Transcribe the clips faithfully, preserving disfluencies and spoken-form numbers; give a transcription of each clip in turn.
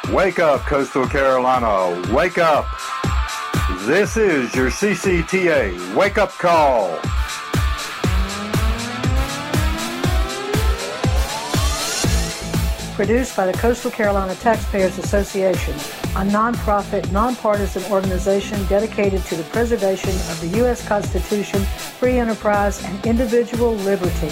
Wake up, Coastal Carolina. Wake up. This is your C C T A wake-up call. Produced by the Coastal Carolina Taxpayers Association, a nonprofit, nonpartisan organization dedicated to the preservation of the U S Constitution, free enterprise, and individual liberty.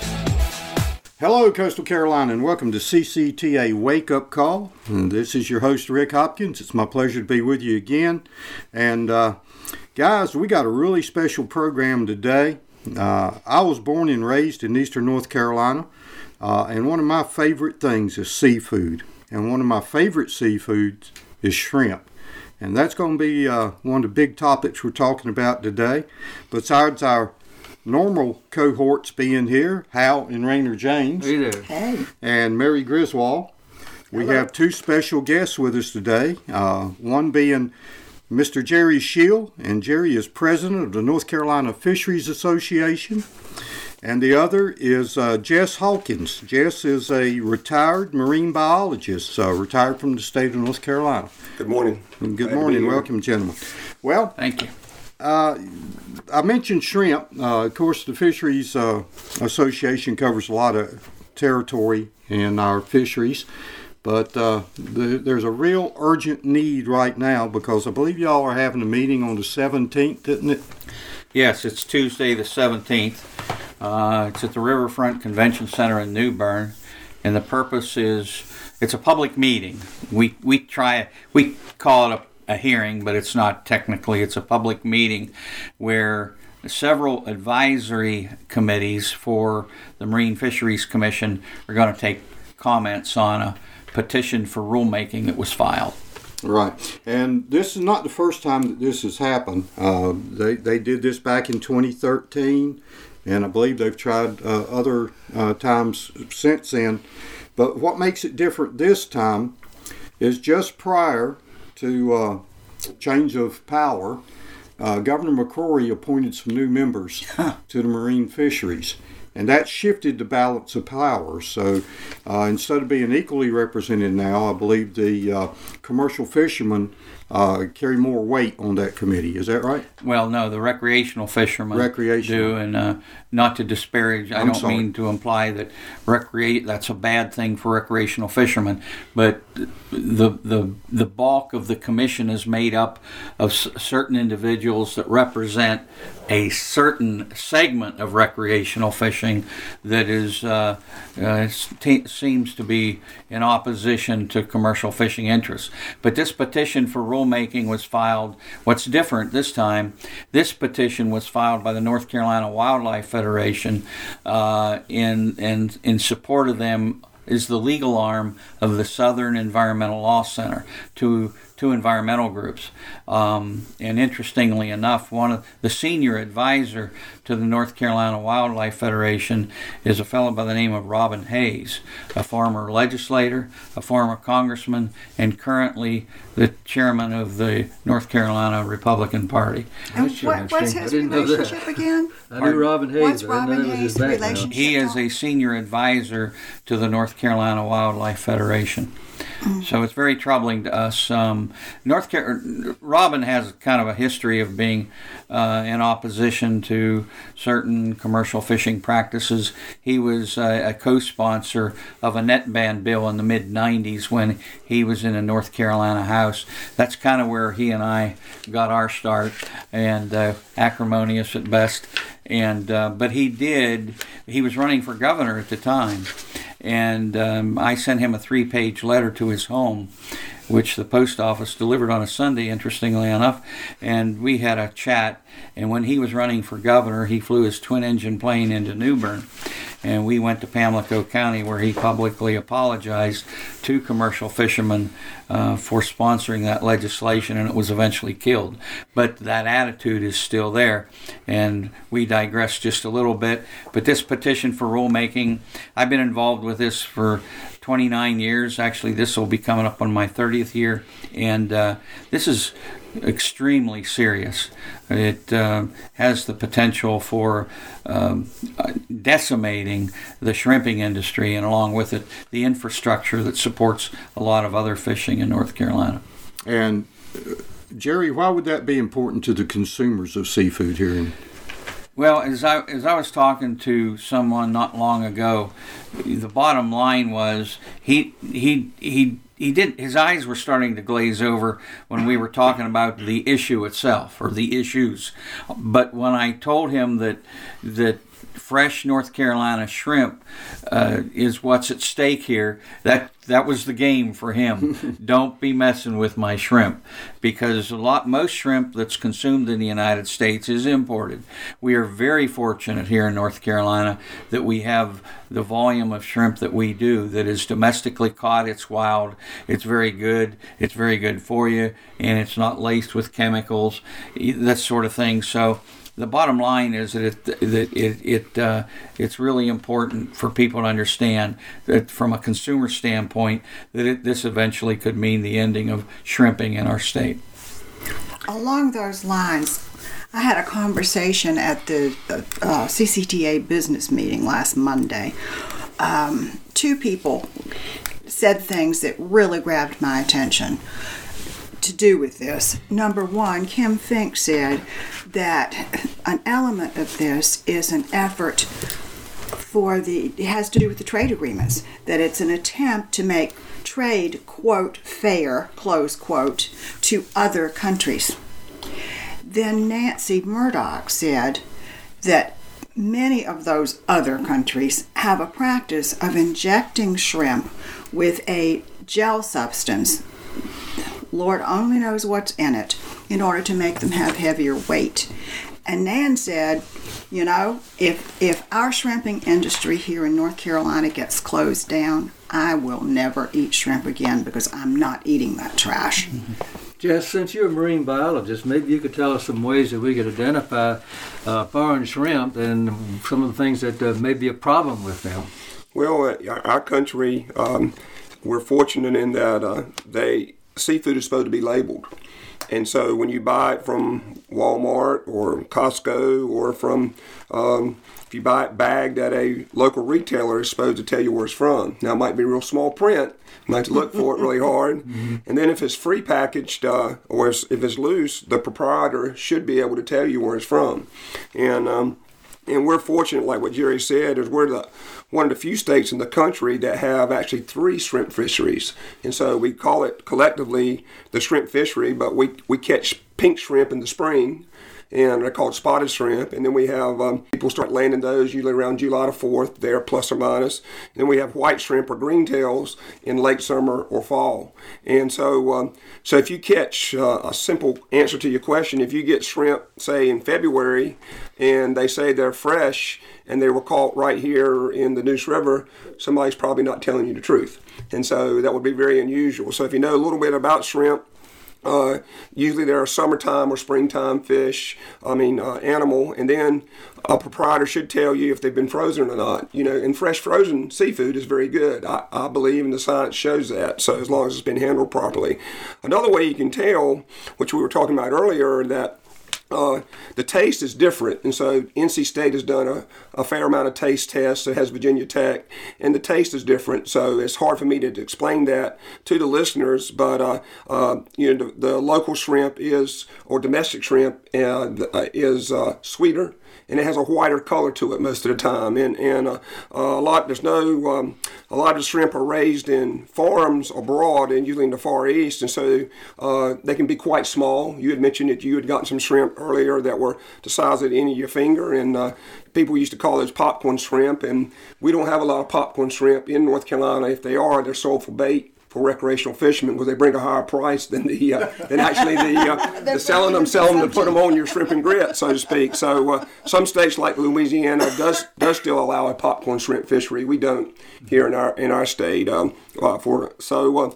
Hello, Coastal Carolina, and welcome to C C T A Wake Up Call. And this is your host, Rick Hopkins. It's my pleasure to be with you again. And uh, guys, we got a really special program today. Uh, I was born and raised in eastern North Carolina, uh, and one of my favorite things is seafood. And one of my favorite seafoods is shrimp. And that's going to be uh, one of the big topics we're talking about today. Besides our normal cohorts being here, Hal and Rainer James. Hey there. Hey. And Mary Griswold. We Hello. Have two special guests with us today. Uh, one being Mister Jerry Shield, and Jerry is president of the North Carolina Fisheries Association. And the other is uh, Jess Hawkins. Jess is a retired marine biologist, uh, retired from the state of North Carolina. Good morning. And good Glad morning. Welcome, gentlemen. Well, thank you. Uh, I mentioned shrimp. Uh, of course, the Fisheries uh, Association covers a lot of territory in our fisheries, but uh, the, there's a real urgent need right now because I believe y'all are having a meeting on the seventeenth, isn't it? Yes, it's Tuesday the seventeenth. Uh, it's at the Riverfront Convention Center in New Bern, and the purpose is it's a public meeting. We we try we call it a, a hearing, but it's not technically. It's a public meeting where several advisory committees for the Marine Fisheries Commission are going to take comments on a petition for rulemaking that was filed. Right, and this is not the first time that this has happened. Uh, they they did this back in twenty thirteen. And I believe they've tried uh, other uh, times since then. But what makes it different this time is just prior to uh, change of power, uh, Governor McCrory appointed some new members to the marine fisheries. And that shifted the balance of power. So uh, instead of being equally represented now, I believe the uh, commercial fishermen uh, carry more weight on that committee. Is that right? Well, no, the recreational fishermen recreational. do. And uh, not to disparage, I I'm don't sorry. mean to imply that recreate that's a bad thing for recreational fishermen. But the the the bulk of the commission is made up of s- certain individuals that represent a certain segment of recreational fishing that is uh, uh, t- seems to be in opposition to commercial fishing interests. But this petition for rulemaking was filed. What's different this time, this petition was filed by the North Carolina Wildlife Federation uh, in, in, in support of them is the legal arm of the Southern Environmental Law Center, to two environmental groups. Um, and interestingly enough, one of the senior advisor to the North Carolina Wildlife Federation is a fellow by the name of Robin Hayes, a former legislator, a former congressman, and currently the chairman of the North Carolina Republican Party. And what, what's his relationship again? I knew Robin Hayes. What's but Robin I didn't know Hayes' his background. relationship? He is a senior advisor to the North Carolina Wildlife Federation. So it's very troubling to us. Um, North Car- Robin has kind of a history of being uh, in opposition to certain commercial fishing practices. He was uh, a co-sponsor of a net ban bill in the mid nineties when he was in a North Carolina House. That's kind of where he and I got our start, and uh, acrimonious at best. And uh, but he did. He was running for governor at the time. And um, I sent him a three-page letter to his home, which the post office delivered on a Sunday, interestingly enough. And we had a chat. And when he was running for governor, he flew his twin-engine plane into New Bern. And we went to Pamlico County, where he publicly apologized to commercial fishermen uh, for sponsoring that legislation, and it was eventually killed. But that attitude is still there, and we digress just a little bit. But this petition for rulemaking, I've been involved with this for twenty-nine years. Actually, this will be coming up on my thirtieth year, and uh, this is extremely serious. It uh, has the potential for um, decimating the shrimping industry, and along with it, the infrastructure that supports a lot of other fishing in North Carolina. And uh, Jerry, why would that be important to the consumers of seafood here in? Well, as I as I was talking to someone not long ago, the bottom line was he he he he did his eyes were starting to glaze over when we were talking about the issue itself or the issues. But when I told him that that fresh North Carolina shrimp uh, is what's at stake here, that that was the game for him. Don't be messing with my shrimp, because a lot most shrimp that's consumed in the United States is imported. We are very fortunate here in North Carolina that we have the volume of shrimp that we do that is domestically caught. It's wild. It's very good. It's very good for you, and it's not laced with chemicals, that sort of thing. So the bottom line is that it that it, it uh, it's really important for people to understand that from a consumer standpoint that it, this eventually could mean the ending of shrimping in our state. Along those lines, I had a conversation at the uh, C C T A business meeting last Monday. Um, two people said things that really grabbed my attention to do with this. Number one, Kim Fink said that an element of this is an effort for the, it has to do with the trade agreements, that it's an attempt to make trade, quote, fair, close quote, to other countries. Then Nancy Murdoch said that many of those other countries have a practice of injecting shrimp with a gel substance, Lord only knows what's in it, in order to make them have heavier weight. And Nan said, you know, if if our shrimping industry here in North Carolina gets closed down, I will never eat shrimp again because I'm not eating that trash. Jess, since you're a marine biologist, maybe you could tell us some ways that we could identify uh, foreign shrimp and some of the things that uh, may be a problem with them. Well, uh, our country, um, we're fortunate in that uh, they seafood is supposed to be labeled. And so when you buy it from Walmart or Costco or from, um, if you buy it bagged at a local retailer, it's supposed to tell you where it's from. Now, it might be real small print. You might have to look for it really hard. Mm-hmm. And then if it's free packaged uh, or if it's loose, the proprietor should be able to tell you where it's from. And um, and we're fortunate, like what Jerry said, is we're the one of the few states in the country that have actually three shrimp fisheries. And so we call it collectively the shrimp fishery, but we, we catch pink shrimp in the spring, and they're called spotted shrimp. And then we have um, people start landing those usually around July the fourth, there plus or minus. And then we have white shrimp or greentails in late summer or fall. And so um, so if you catch, uh, a simple answer to your question, if you get shrimp, say in February, and they say they're fresh, and they were caught right here in the Neuse River, somebody's probably not telling you the truth. And so that would be very unusual. So if you know a little bit about shrimp, Uh, usually they're a summertime or springtime fish, I mean uh, animal, and then a proprietor should tell you if they've been frozen or not. You know, and fresh frozen seafood is very good. I, I believe, and the science shows that, so as long as it's been handled properly. Another way you can tell, which we were talking about earlier, that Uh, the taste is different, and so N C State has done a, a fair amount of taste tests, so has Virginia Tech, and the taste is different, so it's hard for me to, to explain that to the listeners, but uh, uh, you know, the, the local shrimp is, or domestic shrimp, uh, is uh, sweeter, and it has a whiter color to it most of the time, and and uh, uh, a lot there's no um, a lot of shrimp are raised in farms abroad, and usually in the Far East, and so uh, they can be quite small. You had mentioned that you had gotten some shrimp earlier that were the size of the end of your finger, and uh, people used to call those popcorn shrimp, and we don't have a lot of popcorn shrimp in North Carolina. If they are, they're sold for bait for recreational fishermen because they bring a higher price than the uh, than actually the uh, the selling them selling them to put them on your shrimp and grit, so to speak. So uh, some states like Louisiana does does still allow a popcorn shrimp fishery. We don't here in our in our state. Um, uh, for so. Uh,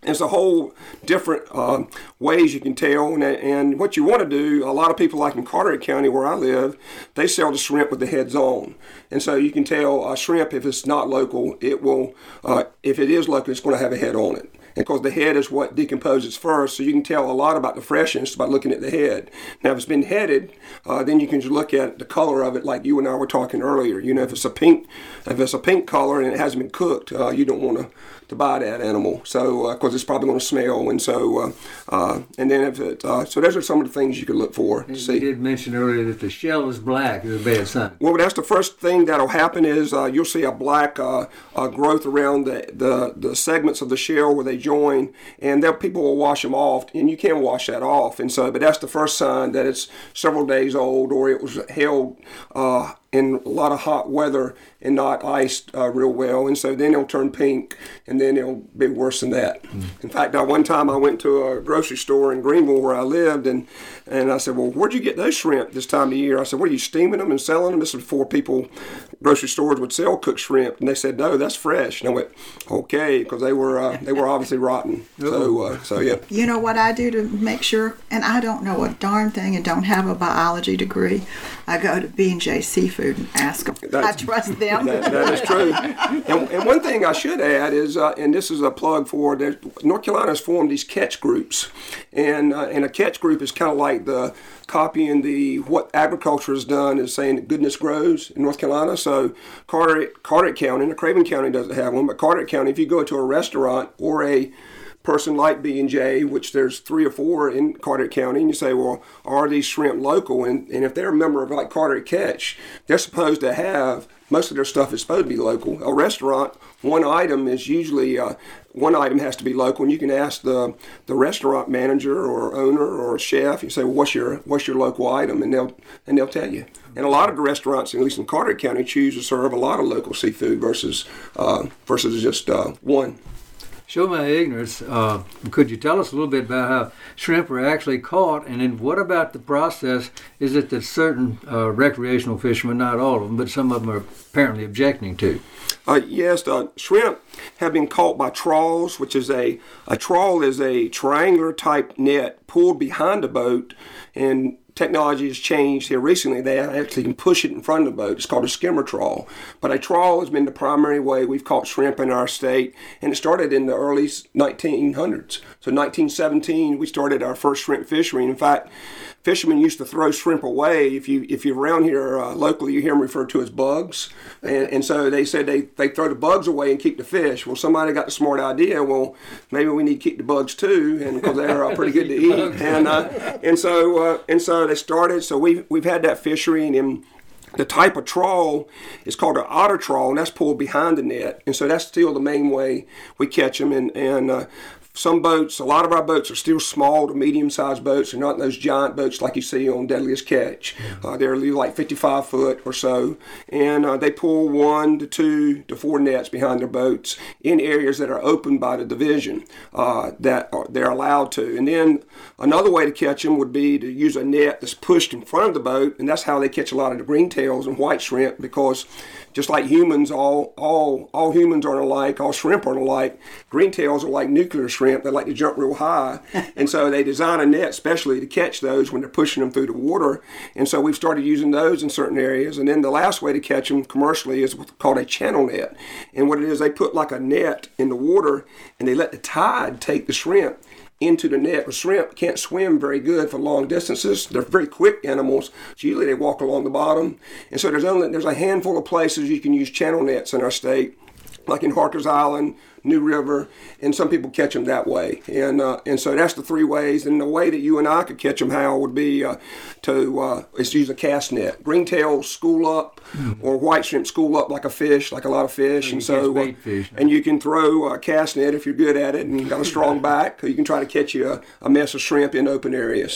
There's a whole different uh, ways you can tell, and, and what you want to do, a lot of people like in Carteret County where I live, they sell the shrimp with the heads on. And so you can tell a shrimp, if it's not local, it will, uh, if it is local, it's going to have a head on it. And because the head is what decomposes first, so you can tell a lot about the freshness by looking at the head. Now, if it's been headed, uh, then you can just look at the color of it, like you and I were talking earlier. You know, if it's a pink, if it's a pink color and it hasn't been cooked, uh, you don't want to to buy that animal. So, because uh, it's probably going to smell, and so, uh, uh, and then if it, uh, so those are some of the things you can look for to you see. You did mention earlier that the shell is black is a bad sign. Well, that's the first thing that'll happen is uh, you'll see a black uh, uh, growth around the, the the segments of the shell where they join, and then people will wash them off, and you can wash that off, and so, but that's the first sign that it's several days old or it was held uh, in a lot of hot weather and not iced uh, real well, and so then it'll turn pink, and then it'll be worse than that. Mm. In fact, uh, one time I went to a grocery store in Greenville where I lived, and, and I said, well, where'd you get those shrimp this time of year? I said, what, are you steaming them and selling them? This was before people, grocery stores would sell cooked shrimp, and they said, no, that's fresh. And I went, okay, because they were uh, they were obviously rotten. So, uh, so yeah. You know what I do to make sure, and I don't know a darn thing and don't have a biology degree, I go to B and J Seafood and ask them. That's, I trust them. That, that is true. And, and one thing I should add is, uh, and this is a plug for, North Carolina has formed these catch groups. And, uh, and a catch group is kind of like the copying the what agriculture has done is saying that goodness grows in North Carolina. So Carteret, Carteret County, and Craven County doesn't have one, but Carteret County, if you go to a restaurant or a person like B and J, which there's three or four in Carteret County, and you say, well, are these shrimp local? And, and if they're a member of like Carteret Catch, they're supposed to have, most of their stuff is supposed to be local. A restaurant, one item is usually, uh, one item has to be local, and you can ask the, the restaurant manager or owner or chef, you say, well, what's your what's your local item? And they'll and they'll tell you. And a lot of the restaurants, at least in Carteret County, choose to serve a lot of local seafood versus uh, versus just uh, one. Show my ignorance. Uh, could you tell us a little bit about how shrimp are actually caught, and then what about the process? Is it that certain uh, recreational fishermen, not all of them, but some of them are apparently objecting to? Uh, yes, the shrimp have been caught by trawls, which is a a trawl is a triangular type net pulled behind a boat, and technology has changed here recently. They actually can push it in front of the boat. It's called a skimmer trawl. But a trawl has been the primary way we've caught shrimp in our state, and it started in the early nineteen hundreds. So nineteen seventeen, we started our first shrimp fishery. In fact, fishermen used to throw shrimp away. If you if you're around here uh, locally, you hear them referred to as bugs. And, and so they said they, they throw the bugs away and keep the fish. Well, somebody got the smart idea, well, maybe we need to keep the bugs too, and because they're uh, pretty good to eat. And uh, and so uh, and so they started. So we've we've had that fishery, and in the type of trawl is called an otter trawl, and that's pulled behind the net. And so that's still the main way we catch them. And and uh, some boats, a lot of our boats are still small to medium-sized boats. They're not those giant boats like you see on Deadliest Catch. Uh, they're like fifty-five foot or so, and uh, they pull one to two to four nets behind their boats in areas that are opened by the division uh, that are, they're allowed to. And then another way to catch them would be to use a net that's pushed in front of the boat, and that's how they catch a lot of the greentails and white shrimp, because just like humans, all all all humans aren't alike, all shrimp aren't alike. Greentails are like nuclear shrimp. They like to jump real high. And so they design a net specially to catch those when they're pushing them through the water. And so we've started using those in certain areas. And then the last way to catch them commercially is what's called a channel net. And what it is, they put like a net in the water, and they let the tide take the shrimp into the net. The shrimp can't swim very good for long distances. They're very quick animals, so usually they walk along the bottom. And so there's only there's a handful of places you can use channel nets in our state, like in Harker's Island, New River, and some people catch them that way. And uh, and so that's the three ways. And the way that you and I could catch them, Hal, would be uh, to uh, is use a cast net. Greentails school up, mm-hmm. or white shrimp school up like a fish, like a lot of fish. So and so uh, fish, and you can throw a cast net if you're good at it and you've got a strong back. Or you can try to catch you a, a mess of shrimp in open areas.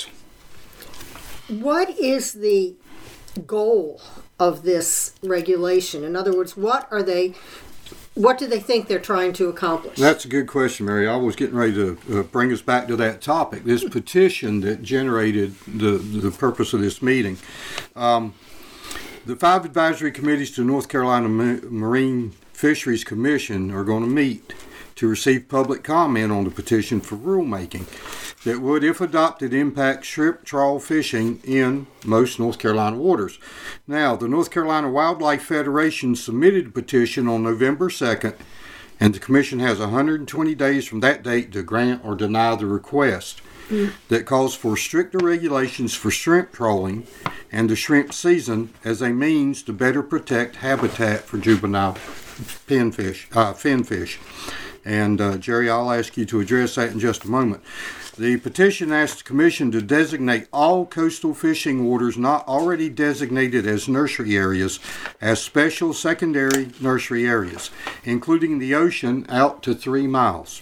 What is the goal of this regulation? In other words, what are they... What do they think they're trying to accomplish? That's a good question, Mary. I was getting ready to uh, bring us back to that topic. This petition that generated the, the purpose of this meeting. Um, the five advisory committees to North Carolina Marine Fisheries Commission are going to meet to receive public comment on the petition for rulemaking that would, if adopted, impact shrimp trawl fishing in most North Carolina waters. Now, the North Carolina Wildlife Federation submitted a petition on November second, and the Commission has one hundred twenty days from that date to grant or deny the request. Mm. That calls for stricter regulations for shrimp trawling and the shrimp season as a means to better protect habitat for juvenile pinfish, uh, finfish. And uh, Jerry, I'll ask you to address that in just a moment. The petition asks the Commission to designate all coastal fishing waters not already designated as nursery areas as special secondary nursery areas, including the ocean out to three miles.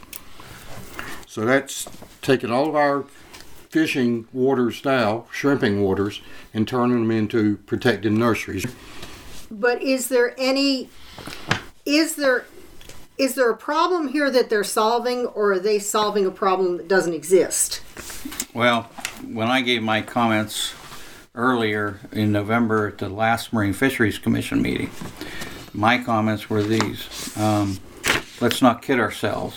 So that's taking all of our fishing waters now, shrimping waters, and turning them into protected nurseries. But is there any, is there, is there a problem here that they're solving, or are they solving a problem that doesn't exist? Well, when I gave my comments earlier in November at the last Marine Fisheries Commission meeting, my comments were these. Um, let's not kid ourselves.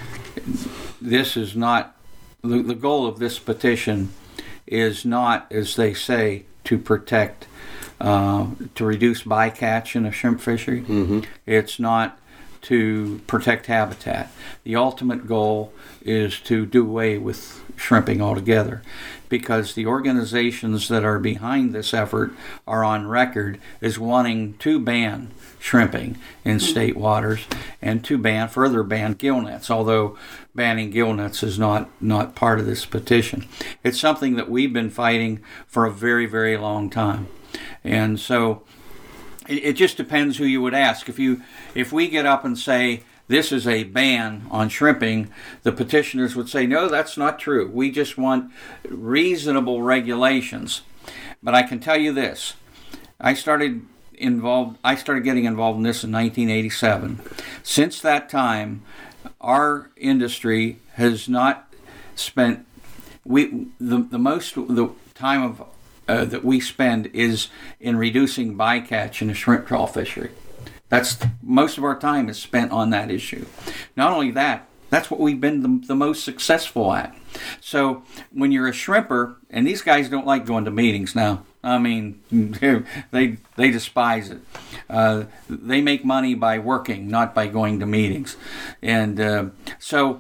This is not, the, the goal of this petition is not, as they say, to protect, uh, to reduce bycatch in a shrimp fishery. Mm-hmm. It's not to protect habitat. The ultimate goal is to do away with shrimping altogether, because the organizations that are behind this effort are on record as wanting to ban shrimping in state waters and to ban, further ban gill nets, although banning gill nets is not, not part of this petition. It's something that we've been fighting for a very, very long time. And so it, it just depends who you would ask. If you, if we get up and say, this is a ban on shrimping, the petitioners would say, no, that's not true. We just want reasonable regulations. But I can tell you this. I started involved. I started getting involved in this in nineteen eighty-seven. Since that time, our industry has not spent, we the, the most, the time of uh, that we spend is in reducing bycatch in a shrimp trawl fishery. That's most of our time is spent on that issue. Not only that, that's what we've been the, the most successful at. So when you're a shrimper, and these guys don't like going to meetings now. I mean, they they despise it. Uh, they make money by working, not by going to meetings. And uh, so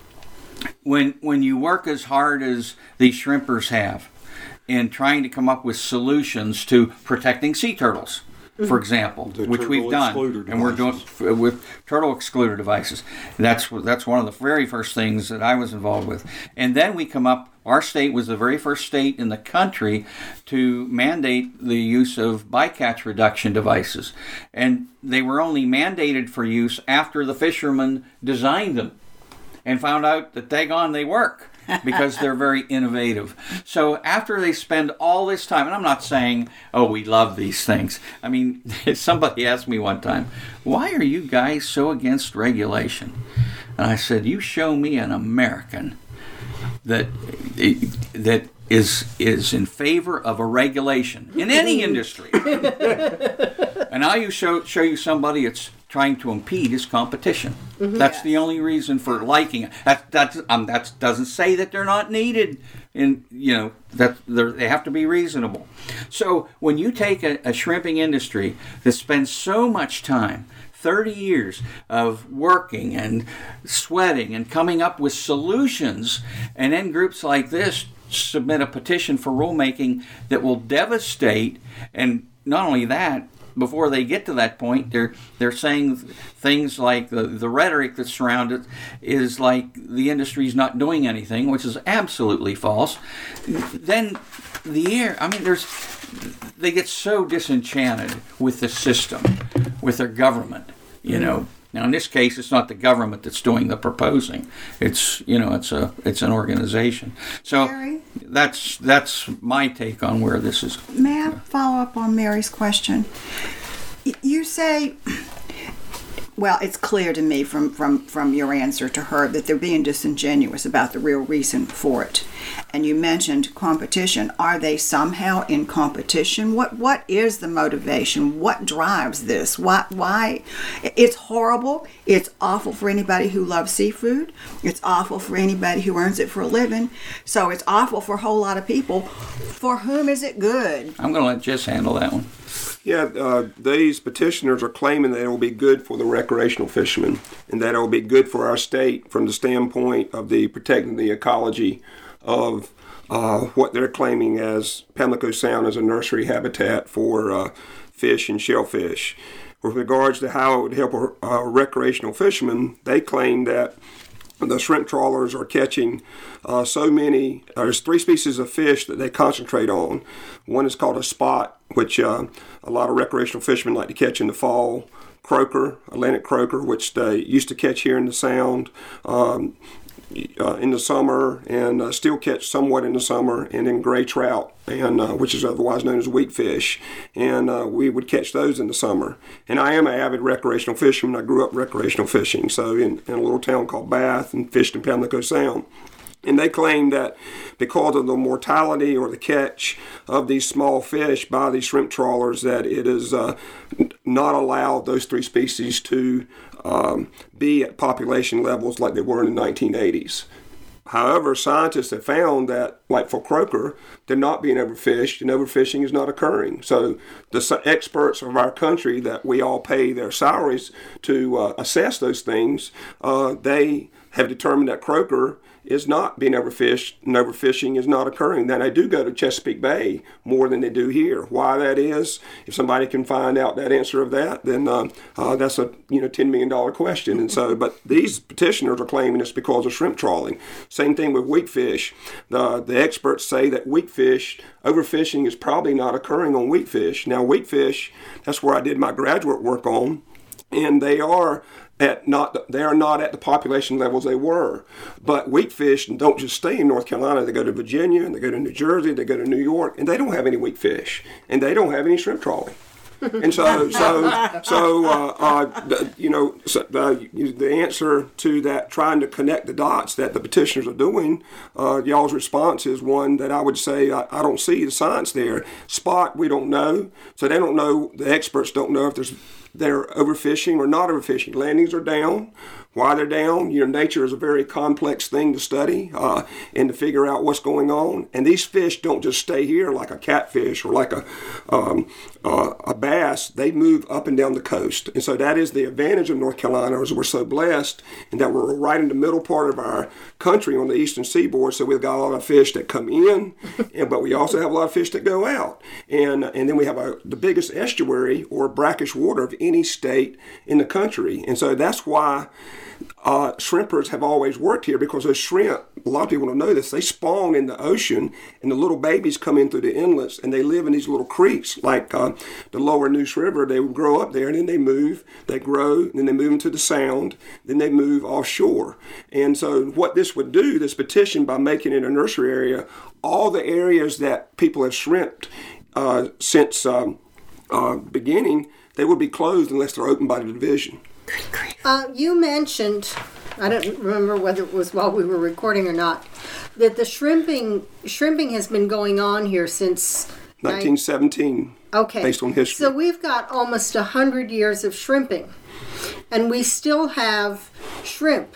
when when you work as hard as these shrimpers have in trying to come up with solutions to protecting sea turtles, for example, the which we've done, and we're doing with turtle excluder devices. That's that's one of the very first things that I was involved with. And then we come up, our state was the very first state in the country to mandate the use of bycatch reduction devices. And they were only mandated for use after the fishermen designed them and found out that daggone they work, because they're very innovative. So after they spend all this time, and I'm not saying, oh, we love these things. I mean, somebody asked me one time, why are you guys so against regulation? And I said, you show me an American that that is is in favor of a regulation in any industry. And now you show show you somebody that's trying to impede his competition. Mm-hmm. That's the only reason for liking it. That that um, that doesn't say that they're not needed. In you know that they have to be reasonable. So when you take a, a shrimping industry that spends so much time, thirty years of working and sweating and coming up with solutions, and then groups like this submit a petition for rulemaking that will devastate, and not only that, before they get to that point, they're they're saying things like the, the rhetoric that surrounds it is like the industry's not doing anything, which is absolutely false. Then the air, I mean, there's they get so disenchanted with the system, with their government, you know. Now, in this case, it's not the government that's doing the proposing. It's you know, it's a it's an organization. So Mary? that's that's my take on where this is. May I follow up on Mary's question? You say, well, it's clear to me from, from, from your answer to her that they're being disingenuous about the real reason for it. and you mentioned competition. Are they somehow in competition? What what is the motivation? What drives this? Why why it's horrible. It's awful for anybody who loves seafood. It's awful for anybody who earns it for a living. So it's awful for a whole lot of people. For whom is it good? I'm going to let Jess handle that one. Yeah, uh, these petitioners are claiming that it will be good for the recreational fishermen and that it will be good for our state from the standpoint of the protecting the ecology of uh, what they're claiming as Pamlico Sound as a nursery habitat for uh, fish and shellfish. With regards to how it would help a, a recreational fishermen, they claim that the shrimp trawlers are catching uh, so many, uh, there's three species of fish that they concentrate on. One is called a spot, which uh, a lot of recreational fishermen like to catch in the fall. Croaker, Atlantic croaker, which they used to catch here in the Sound um, uh, in the summer and uh, still catch somewhat in the summer, and then gray trout, and uh, which is otherwise known as weakfish. And uh, we would catch those in the summer. And I am an avid recreational fisherman. I grew up recreational fishing, so in, in a little town called Bath, and fished in Pamlico Sound. And they claim that because of the mortality or the catch of these small fish by these shrimp trawlers, that it is uh, not allowed those three species to um, be at population levels like they were in the nineteen eighties. However, scientists have found that, like for croaker, they're not being overfished, and overfishing is not occurring. So the experts of our country that we all pay their salaries to uh, assess those things, uh, they have determined that croaker is not being overfished, and overfishing is not occurring. Then they do go to Chesapeake Bay more than they do here. Why that is, if somebody can find out that answer of that, then uh, uh, that's a you know ten million dollars question. And so, but these petitioners are claiming it's because of shrimp trawling. Same thing with weakfish. The the experts say that weakfish overfishing is probably not occurring on weakfish. Now, weakfish, that's where I did my graduate work on, and they are. At not, they are not at the population levels they were. But weakfish don't just stay in North Carolina. They go to Virginia, and they go to New Jersey, they go to New York, and they don't have any weakfish, and they don't have any shrimp trawling. And so, so, so, uh, uh, you know, so, uh, the answer to that, trying to connect the dots that the petitioners are doing, uh, y'all's response is one that I would say I, I don't see the science there. Spot, we don't know, so they don't know. The experts don't know if there's they're overfishing or not overfishing. Landings are down. Why they're down, you know, nature is a very complex thing to study uh, and to figure out what's going on. And these fish don't just stay here like a catfish or like a um, uh, a bass. They move up and down the coast. And so that is the advantage of North Carolina, is we're so blessed and that we're right in the middle part of our country on the eastern seaboard. So we've got a lot of fish that come in, and, but we also have a lot of fish that go out. And and then we have a, the biggest estuary or brackish water of any state in the country. And so that's why Uh, shrimpers have always worked here, because those shrimp, a lot of people don't know this, they spawn in the ocean, and the little babies come in through the inlets, and they live in these little creeks like uh, the lower Neuse River. They would grow up there, and then they move, they grow, and then they move into the Sound, then they move offshore. And so what this would do, this petition, by making it a nursery area, all the areas that people have shrimped uh, since um, uh, beginning, they would be closed unless they're opened by the division. Uh, you mentioned, I don't remember whether it was while we were recording or not, that the shrimping shrimping has been going on here since nineteen seventeen. Okay. Based on history. So we've got almost a hundred years of shrimping, and we still have shrimp.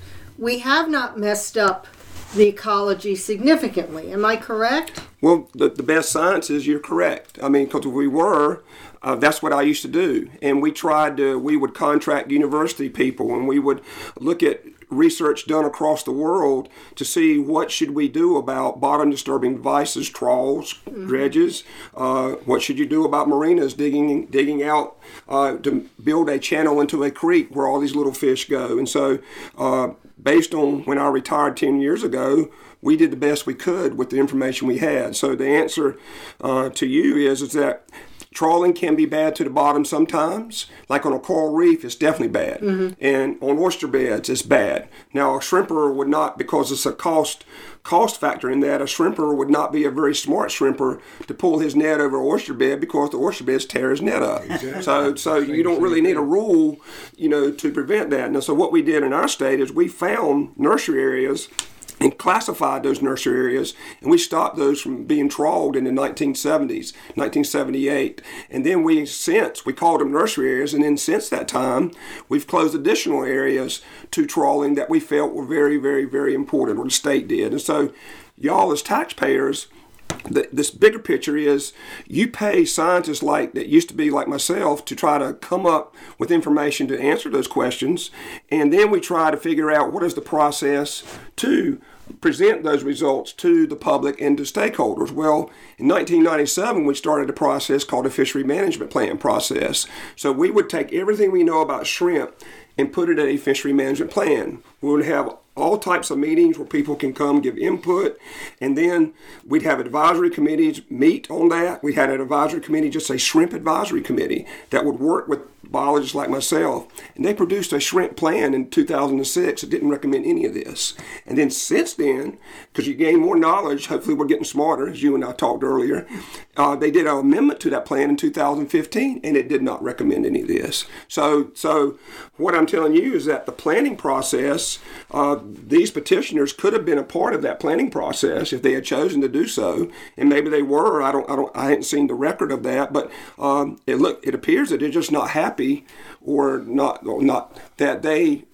We have not messed up the ecology significantly. Am I correct? Well, the, the best science is you're correct. I mean, because if we were, uh, that's what I used to do. And we tried to, we would contract university people, and we would look at research done across the world to see what should we do about bottom disturbing devices, trawls, mm-hmm. dredges. Uh, what should you do about marinas digging digging out uh, to build a channel into a creek where all these little fish go. And so uh, based on when I retired ten years ago, we did the best we could with the information we had. So the answer uh, to you is, is that trawling can be bad to the bottom sometimes. Like on a coral reef, it's definitely bad. Mm-hmm. And on oyster beds, it's bad. Now, a shrimper would not, because it's a cost cost factor in that, a shrimper would not be a very smart shrimper to pull his net over an oyster bed, because the oyster beds tear his net up. Exactly. So so you don't really need a rule, you know, to prevent that. Now, so what we did in our state is we found nursery areas and classified those nursery areas, and we stopped those from being trawled in the nineteen seventies, nineteen seventy-eight. And then we since, we called them nursery areas, and then since that time, we've closed additional areas to trawling that we felt were very, very, very important, or the state did. And so y'all as taxpayers, the, this bigger picture is you pay scientists like that used to be like myself to try to come up with information to answer those questions, and then we try to figure out what is the process to present those results to the public and to stakeholders. Well, in nineteen ninety-seven, we started a process called a fishery management plan process. So we would take everything we know about shrimp and put it in a fishery management plan. We would have all types of meetings where people can come give input, and then we'd have advisory committees meet on that. We had an advisory committee, just a shrimp advisory committee, that would work with biologists like myself, and they produced a shrimp plan in two thousand six that didn't recommend any of this. And then since then, because you gain more knowledge, hopefully we're getting smarter, as you and I talked earlier, uh, they did an amendment to that plan in two thousand fifteen, and it did not recommend any of this. So, so what I'm telling you is that the planning process, uh, these petitioners could have been a part of that planning process if they had chosen to do so, and maybe they were. I don't, I don't, I hadn't seen the record of that, but um, it look, it appears that they're just not happy, or not, or not that they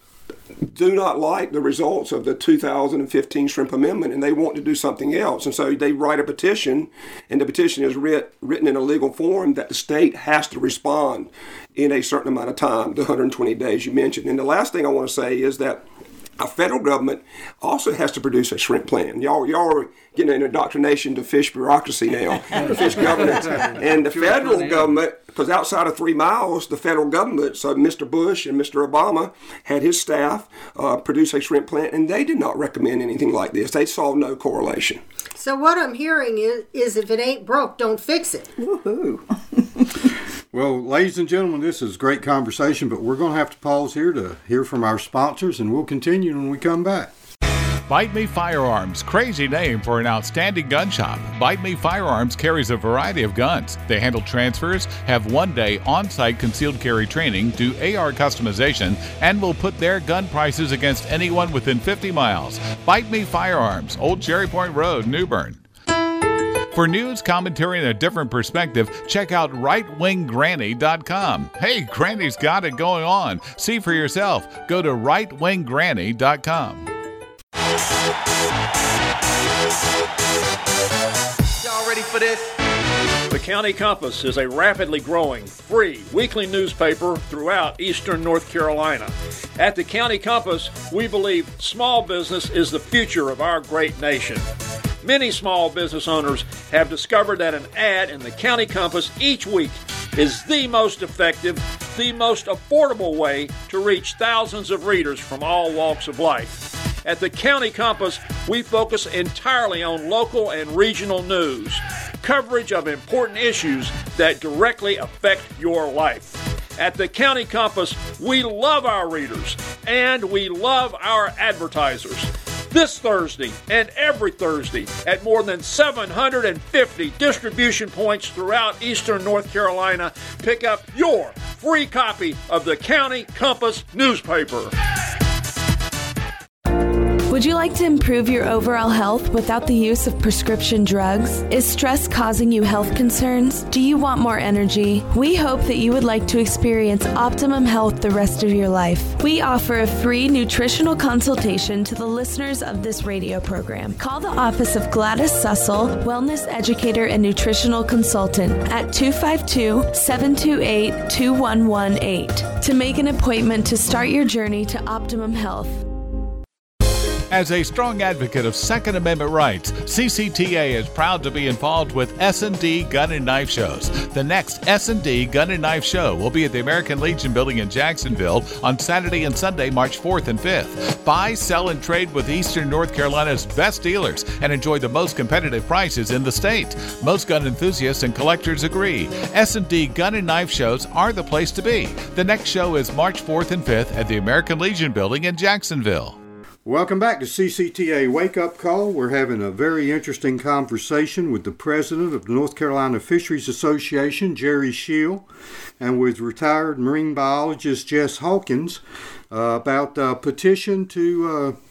do not like the results of the two thousand fifteen Shrimp Amendment, and they want to do something else. And so they write a petition, and the petition is writ, written in a legal form that the state has to respond in a certain amount of time, the one hundred twenty days you mentioned. And the last thing I want to say is that our federal government also has to produce a shrimp plan. Y'all, y'all are getting an indoctrination to fish bureaucracy now, the fish governance. And the federal government, because outside of three miles, the federal government, so Mister Bush and Mister Obama had his staff uh, produce a shrimp plan, and they did not recommend anything like this. They saw no correlation. So what I'm hearing is, is if it ain't broke, don't fix it. Woohoo. Well, ladies and gentlemen, this is great conversation, but we're going to have to pause here to hear from our sponsors, and we'll continue when we come back. Bite Me Firearms, crazy name for an outstanding gun shop. Bite Me Firearms carries a variety of guns. They handle transfers, have one-day on-site concealed carry training, do A R customization, and will put their gun prices against anyone within fifty miles. Bite Me Firearms, Old Cherry Point Road, New Bern. For news, commentary, and a different perspective, check out right wing granny dot com. Hey, Granny's got it going on. See for yourself. Go to right wing granny dot com. Y'all ready for this? The County Compass is a rapidly growing, free weekly newspaper throughout eastern North Carolina. At the County Compass, we believe small business is the future of our great nation. Many small business owners have discovered that an ad in the County Compass each week is the most effective, the most affordable way to reach thousands of readers from all walks of life. At the County Compass, we focus entirely on local and regional news, coverage of important issues that directly affect your life. At the County Compass, we love our readers and we love our advertisers. This Thursday and every Thursday at more than seven hundred fifty distribution points throughout eastern North Carolina, pick up your free copy of the County Compass newspaper. Would you like to improve your overall health without the use of prescription drugs? Is stress causing you health concerns? Do you want more energy? We hope that you would like to experience optimum health the rest of your life. We offer a free nutritional consultation to the listeners of this radio program. Call the office of Gladys Sussel, Wellness Educator and Nutritional Consultant at two five two, seven two eight, two one one eight to make an appointment to start your journey to optimum health. As a strong advocate of Second Amendment rights, C C T A is proud to be involved with S and D Gun and Knife Shows. The next S and D Gun and Knife Show will be at the American Legion Building in Jacksonville on Saturday and Sunday, March fourth and fifth. Buy, sell, and trade with Eastern North Carolina's best dealers and enjoy the most competitive prices in the state. Most gun enthusiasts and collectors agree. S and D Gun and Knife Shows are the place to be. The next show is March fourth and fifth at the American Legion Building in Jacksonville. Welcome back to C C T A Wake Up Call. We're having a very interesting conversation with the president of the North Carolina Fisheries Association, Jerry Shield, and with retired marine biologist Jess Hawkins uh, about a petition to uh,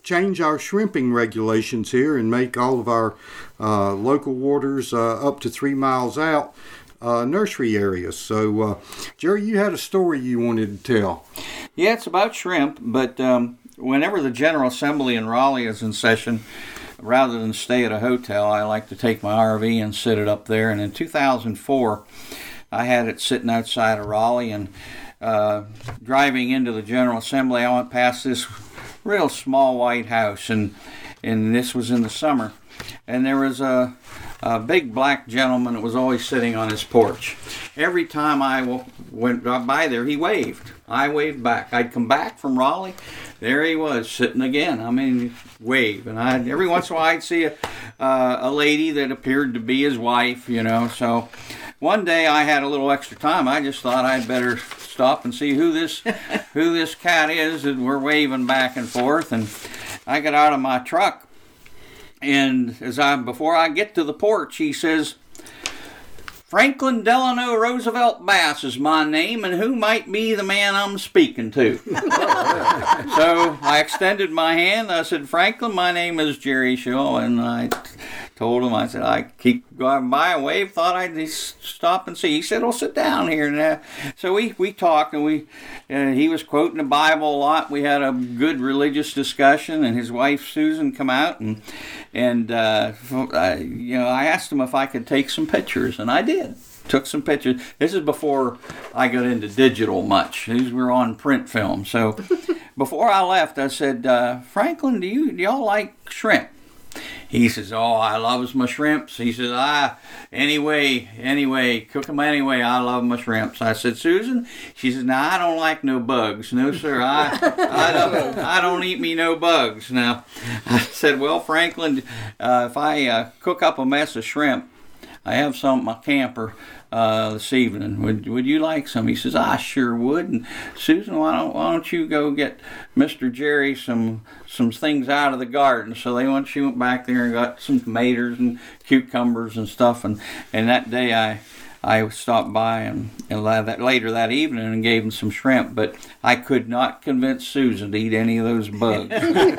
change our shrimping regulations here and make all of our uh, local waters uh, up to three miles out uh, nursery areas. So, uh, Jerry, you had a story you wanted to tell. Yeah, it's about shrimp, but um, whenever the General Assembly in Raleigh is in session, rather than stay at a hotel, I like to take my R V and sit it up there. And in two thousand four, I had it sitting outside of Raleigh, and uh, driving into the General Assembly, I went past this real small white house, and and this was in the summer, and there was a, a big black gentleman that was always sitting on his porch. Every time I w- went by there, he waved. I waved back. I'd come back from Raleigh, there he was sitting again. I mean, wave, and I every once in a while I'd see a uh, a lady that appeared to be his wife, you know. So one day I had a little extra time. I just thought I'd better stop and see who this who this cat is that we're waving back and forth. And I got out of my truck, and as I before I get to the porch, he says, "Franklin Delano Roosevelt Bass is my name, and who might be the man I'm speaking to?" So I extended my hand. I said, "Franklin, my name is Jerry Shaw," and I told him, I said, I keep going by a wave, thought I'd just stop and see. He said, "Oh, sit down here." And uh, so we, we talked, and we uh, he was quoting the Bible a lot. We had a good religious discussion, and his wife Susan come out, and and uh, I, you know, I asked him if I could take some pictures, and I did. Took some pictures. This is before I got into digital much. These were on print film. So before I left, I said, uh, "Franklin, do you do y'all like shrimp?" He says, "Oh, I loves my shrimps." He says, "I, anyway, anyway, cook them anyway, I love my shrimps." I said, "Susan?" She says, "Now, I don't like no bugs." "No, sir, I, I, don't, I don't eat me no bugs." Now, I said, "Well, Franklin, uh, if I uh, cook up a mess of shrimp, I have some in my camper uh, this evening. Would would you like some?" He says, "I sure would." And Susan, why don't why don't you go get Mister Jerry some some things out of the garden? So they went. She went back there and got some tomatoes and cucumbers and stuff. And, and that day I I stopped by and, and that later that evening and gave him some shrimp. But I could not convince Susan to eat any of those bugs.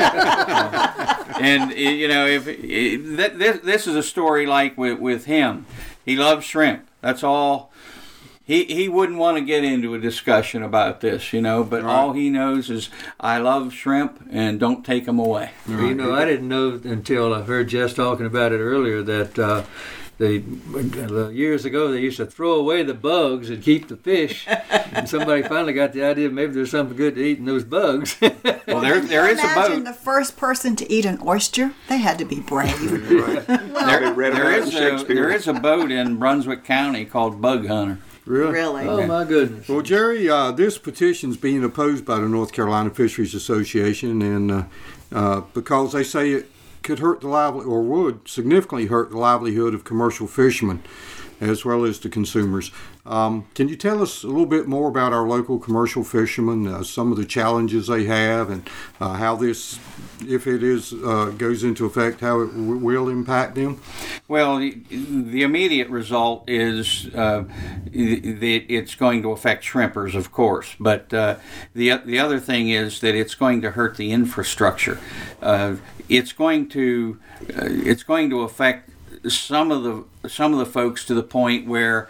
And you know, if it, that, this this is a story like with with him. He loves shrimp. That's all. He he wouldn't want to get into a discussion about this, you know. But right. All he knows is I love shrimp and don't take them away. Right. You know, I didn't know until I heard Jess talking about it earlier that. Uh, They, uh, years ago, they used to throw away the bugs and keep the fish. And somebody finally got the idea maybe there's something good to eat in those bugs. Well, there, there is a boat. Imagine the first person to eat an oyster. They had to be brave. there, there, is a, there is a boat in Brunswick County called Bug Hunter. Really? Really? Oh, my goodness. Well, Jerry, uh, this petition's being opposed by the North Carolina Fisheries Association, and uh, uh, because they say it could hurt the lively or would significantly hurt the livelihood of commercial fishermen as well as the consumers. Um, can you tell us a little bit more about our local commercial fishermen, uh, some of the challenges they have, and uh, how this, if it is uh, goes into effect, how it w- will impact them? Well, the immediate result is uh, that it's going to affect shrimpers, of course, but uh, the the other thing is that it's going to hurt the infrastructure. Uh, it's going to uh, it's going to affect some of the some of the folks to the point where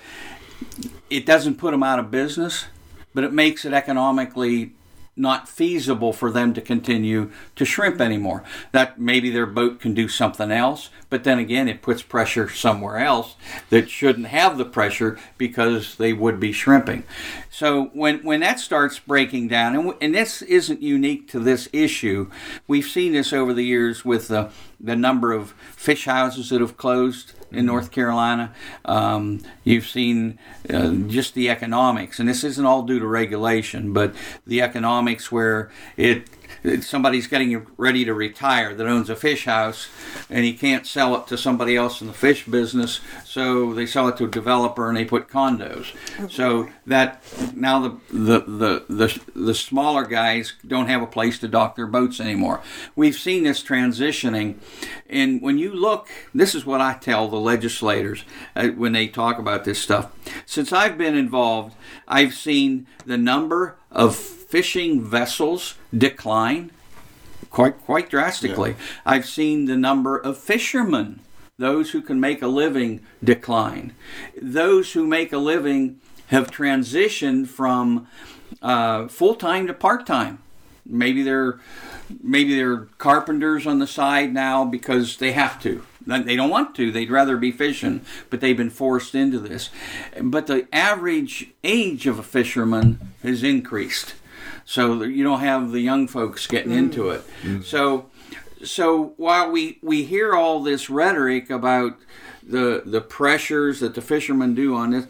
it doesn't put them out of business, but it makes it economically not feasible for them to continue to shrimp anymore. That maybe their boat can do something else, but then again it puts pressure somewhere else that shouldn't have the pressure because they would be shrimping. So when when that starts breaking down, and, and this isn't unique to this issue, we've seen this over the years with the, the number of fish houses that have closed in North Carolina. Um, you've seen uh, just the economics, and this isn't all due to regulation, but the economics where it somebody's getting ready to retire that owns a fish house, and he can't sell it to somebody else in the fish business, so they sell it to a developer and they put condos. Okay. So that now the, the the the the smaller guys don't have a place to dock their boats anymore. We've seen this transitioning, and when you look, this is what I tell the legislators uh, when they talk about this stuff. Since I've been involved, I've seen the number of fishing vessels decline quite quite drastically. Yeah. I've seen the number of fishermen, those who can make a living, decline. Those who make a living have transitioned from uh, full-time to part-time. Maybe they're maybe they're carpenters on the side now because they have to. They don't want to. They'd rather be fishing, but they've been forced into this. But the average age of a fisherman has increased. So you don't have the young folks getting mm. into it. Mm. So so while we, we hear all this rhetoric about the the pressures that the fishermen do on this,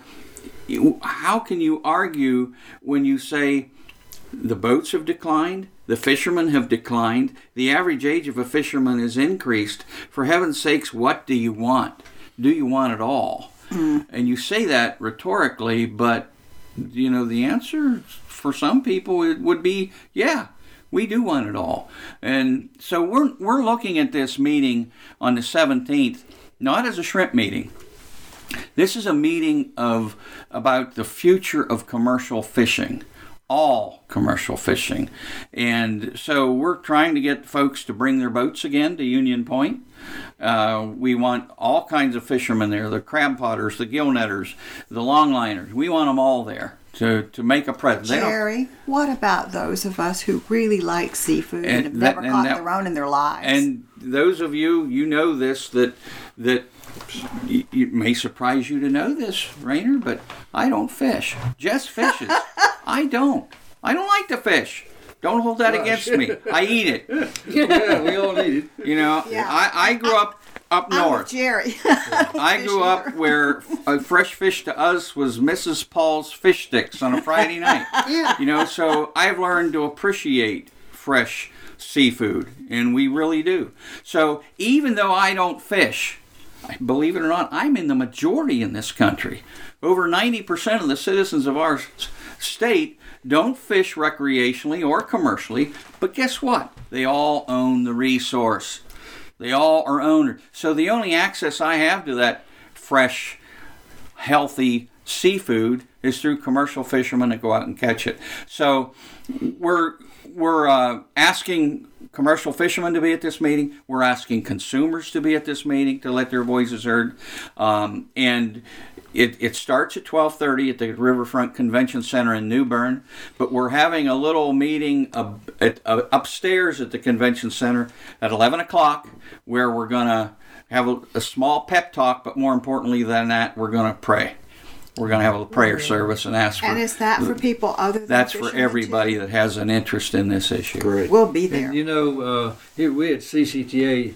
how can you argue when you say the boats have declined, the fishermen have declined, the average age of a fisherman is increased? For heaven's sakes, what do you want? Do you want it all? Mm. And you say that rhetorically, but, you know, the answer for some people it would be, yeah, we do want it all. And so we're we're looking at this meeting on the seventeenth, not as a shrimp meeting. This is a meeting of about the future of commercial fishing. All commercial fishing. And so we're trying to get folks to bring their boats again to Union Point. Uh, we want all kinds of fishermen there, the crab potters, the gill netters, the longliners. We want them all there to, to make a present. Jerry, what about those of us who really like seafood and, and have that, never and caught that, their own in their lives? And those of you, you know this, that that it may surprise you to know this, Rainer, but I don't fish. Jess fishes. I don't. I don't like to fish. Don't hold that Gosh. against me. I eat it. Yeah, we all eat it. You know, Yeah. I, I grew up up I'm north. with Jerry. I grew up where uh, fresh fish to us was Missus Paul's fish sticks on a Friday night. Yeah. You know, so I've learned to appreciate fresh seafood, and we really do. So even though I don't fish, believe it or not, I'm in the majority in this country. Over ninety percent of the citizens of our state don't fish recreationally or commercially, but guess what? They all own the resource. They all are owners. So the only access I have to that fresh, healthy seafood is through commercial fishermen that go out and catch it. So we're we're uh, asking commercial fishermen to be at this meeting. We're asking consumers to be at this meeting to let their voices heard. Um, and it, it starts at twelve thirty at the Riverfront Convention Center in New Bern. But we're having a little meeting uh, at, uh, upstairs at the Convention Center at eleven o'clock where we're going to have a, a small pep talk. But more importantly than that, we're going to pray. We're going to have a prayer service and ask for... And is that for people other than That's for fishermen, everybody too? that has an interest in this issue. Great. We'll be there. And, you know, uh, here we at C C T A,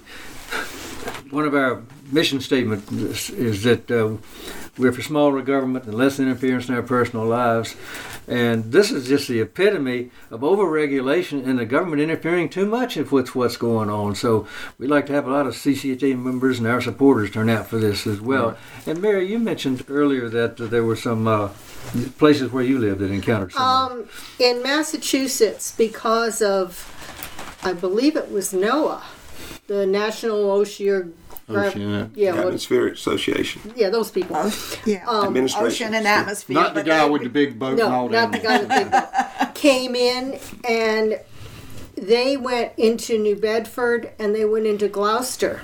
one of our mission statements is, is that uh, we're for smaller government and less interference in our personal lives. And this is just the epitome of over-regulation and the government interfering too much with what's going on. So we'd like to have a lot of C C T A members and our supporters turn out for this as well. Right. And Mary, you mentioned earlier that uh, there were some uh, places where you lived that encountered some. Um, in Massachusetts, because of, I believe it was NOAA, the National Ocean... Ocean, yeah, what, Atmospheric Association. yeah, those people. Oh, yeah. Um, Administration. Ocean and atmosphere. Not the but guy they- with the big boat and No, all not the that. guy with the big boat. Came in and they went into New Bedford and they went into Gloucester.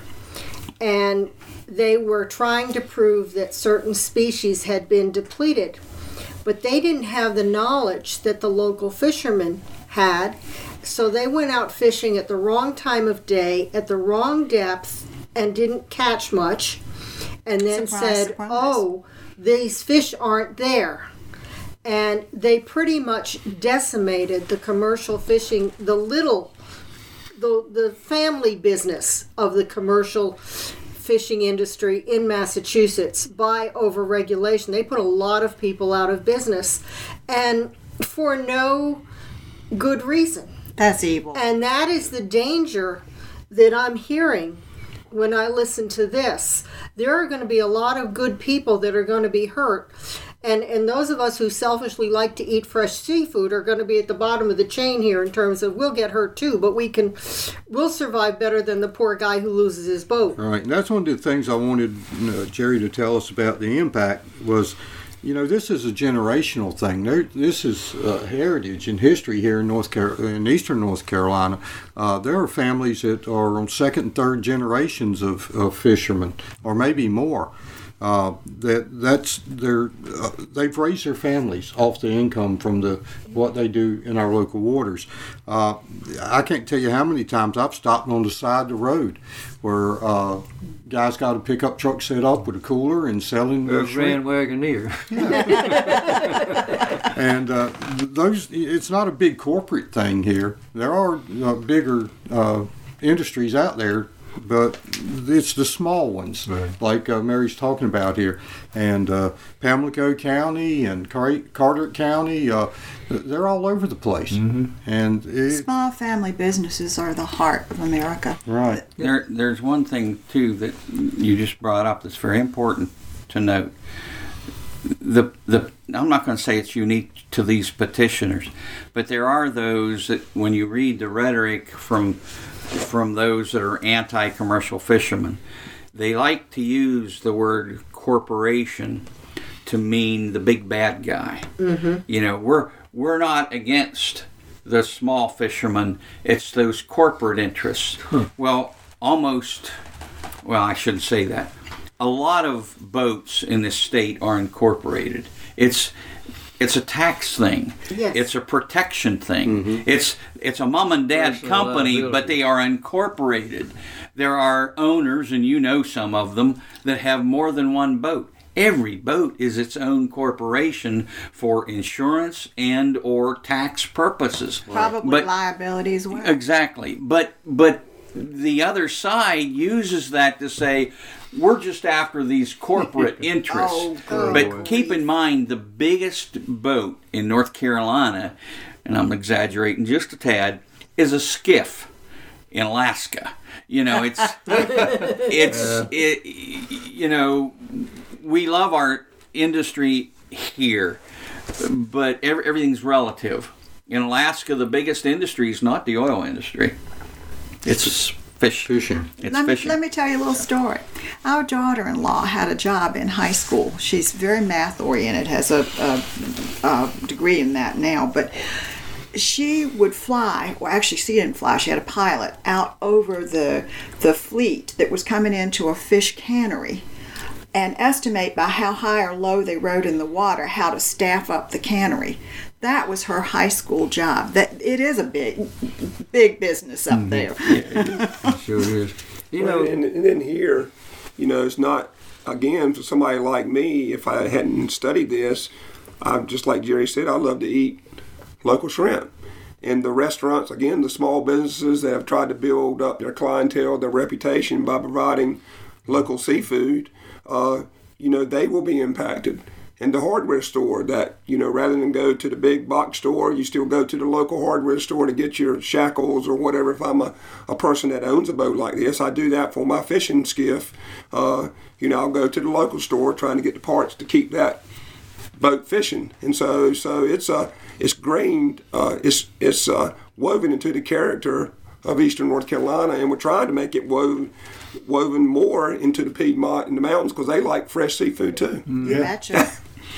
And they were trying to prove that certain species had been depleted. But they didn't have the knowledge that the local fishermen had. So they went out fishing at the wrong time of day, at the wrong depth, and didn't catch much. And then Surprise, said, surprise. oh, these fish aren't there. And they pretty much decimated the commercial fishing, the little, the, the family business of the commercial fishing industry in Massachusetts by overregulation. They put a lot of people out of business, and for no good reason. That's evil. And that is the danger that I'm hearing when I listen to this. There are going to be a lot of good people that are going to be hurt. And and those of us who selfishly like to eat fresh seafood are going to be at the bottom of the chain here in terms of we'll get hurt too, but we can we'll survive better than the poor guy who loses his boat. All right, and that's one of the things I wanted uh, Jerry to tell us about the impact was you know, this is a generational thing. There, this is uh, heritage and history here in North Car- in eastern North Carolina. Uh, there are families that are on second and third generations of, of fishermen, or maybe more. Uh, that that's their uh, they've raised their families off the income from the what they do in our local waters. Uh, I can't tell you how many times I've stopped on the side of the road where uh, guys got a pickup truck set up with a cooler and selling A the Grand Wagoneer. and uh, those it's not a big corporate thing here. There are uh, bigger uh, industries out there, but it's the small ones, right, like uh, Mary's talking about here. And uh, Pamlico County and Car- Carteret County, uh, they're all over the place. Mm-hmm. And it, small family businesses are the heart of America. Right. There, there's one thing, too, that you just brought up that's very important to note. The the I'm not going to say it's unique to these petitioners, but there are those that when you read the rhetoric from from those that are anti-commercial fishermen, they like to use the word corporation to mean the big bad guy. Mm-hmm. You know, we're we're not against the small fishermen, it's those corporate interests. Huh. Well, almost, well, I shouldn't say that. A lot of boats in this state are incorporated. It's It's a tax thing. Yes. It's a protection thing. Mm-hmm. It's it's a mom and dad Personal company, liability. But they are incorporated. There are owners, and you know some of them, that have more than one boat. Every boat is its own corporation for insurance and or tax purposes. Probably but, liability as well. Exactly. But but the other side uses that to say, we're just after these corporate interests. Oh, but keep in mind, the biggest boat in North Carolina, and I'm exaggerating just a tad, is a skiff in Alaska. You know, it's, it's, it, you know, we love our industry here, but every, everything's relative. In Alaska, the biggest industry is not the oil industry. It's fish. Fishing. It's let fishing. Me, let me tell you a little story. Our daughter-in-law had a job in high school. She's very math-oriented, has a, a, a degree in that now, but she would fly, well actually she didn't fly, she had a pilot, out over the the fleet that was coming into a fish cannery and estimate by how high or low they rode in the water how to staff up the cannery. That was her high school job. That it is a big, big business up mm-hmm. there. Yeah, it sure is. You know, and, and then here, you know, it's not, again, for somebody like me, if I hadn't studied this, I just like Jerry said, I love to eat local shrimp. And the restaurants, again, the small businesses that have tried to build up their clientele, their reputation by providing local seafood, uh, you know, they will be impacted. And the hardware store that, you know, rather than go to the big box store, you still go to the local hardware store to get your shackles or whatever. If I'm a, a person that owns a boat like this, I do that for my fishing skiff. Uh, you know, I'll go to the local store trying to get the parts to keep that boat fishing. And so so it's uh, it's grained, uh, it's, it's uh, woven into the character of Eastern North Carolina, and we're trying to make it woven woven more into the Piedmont and the mountains because they like fresh seafood too. Mm. Yeah. Gotcha.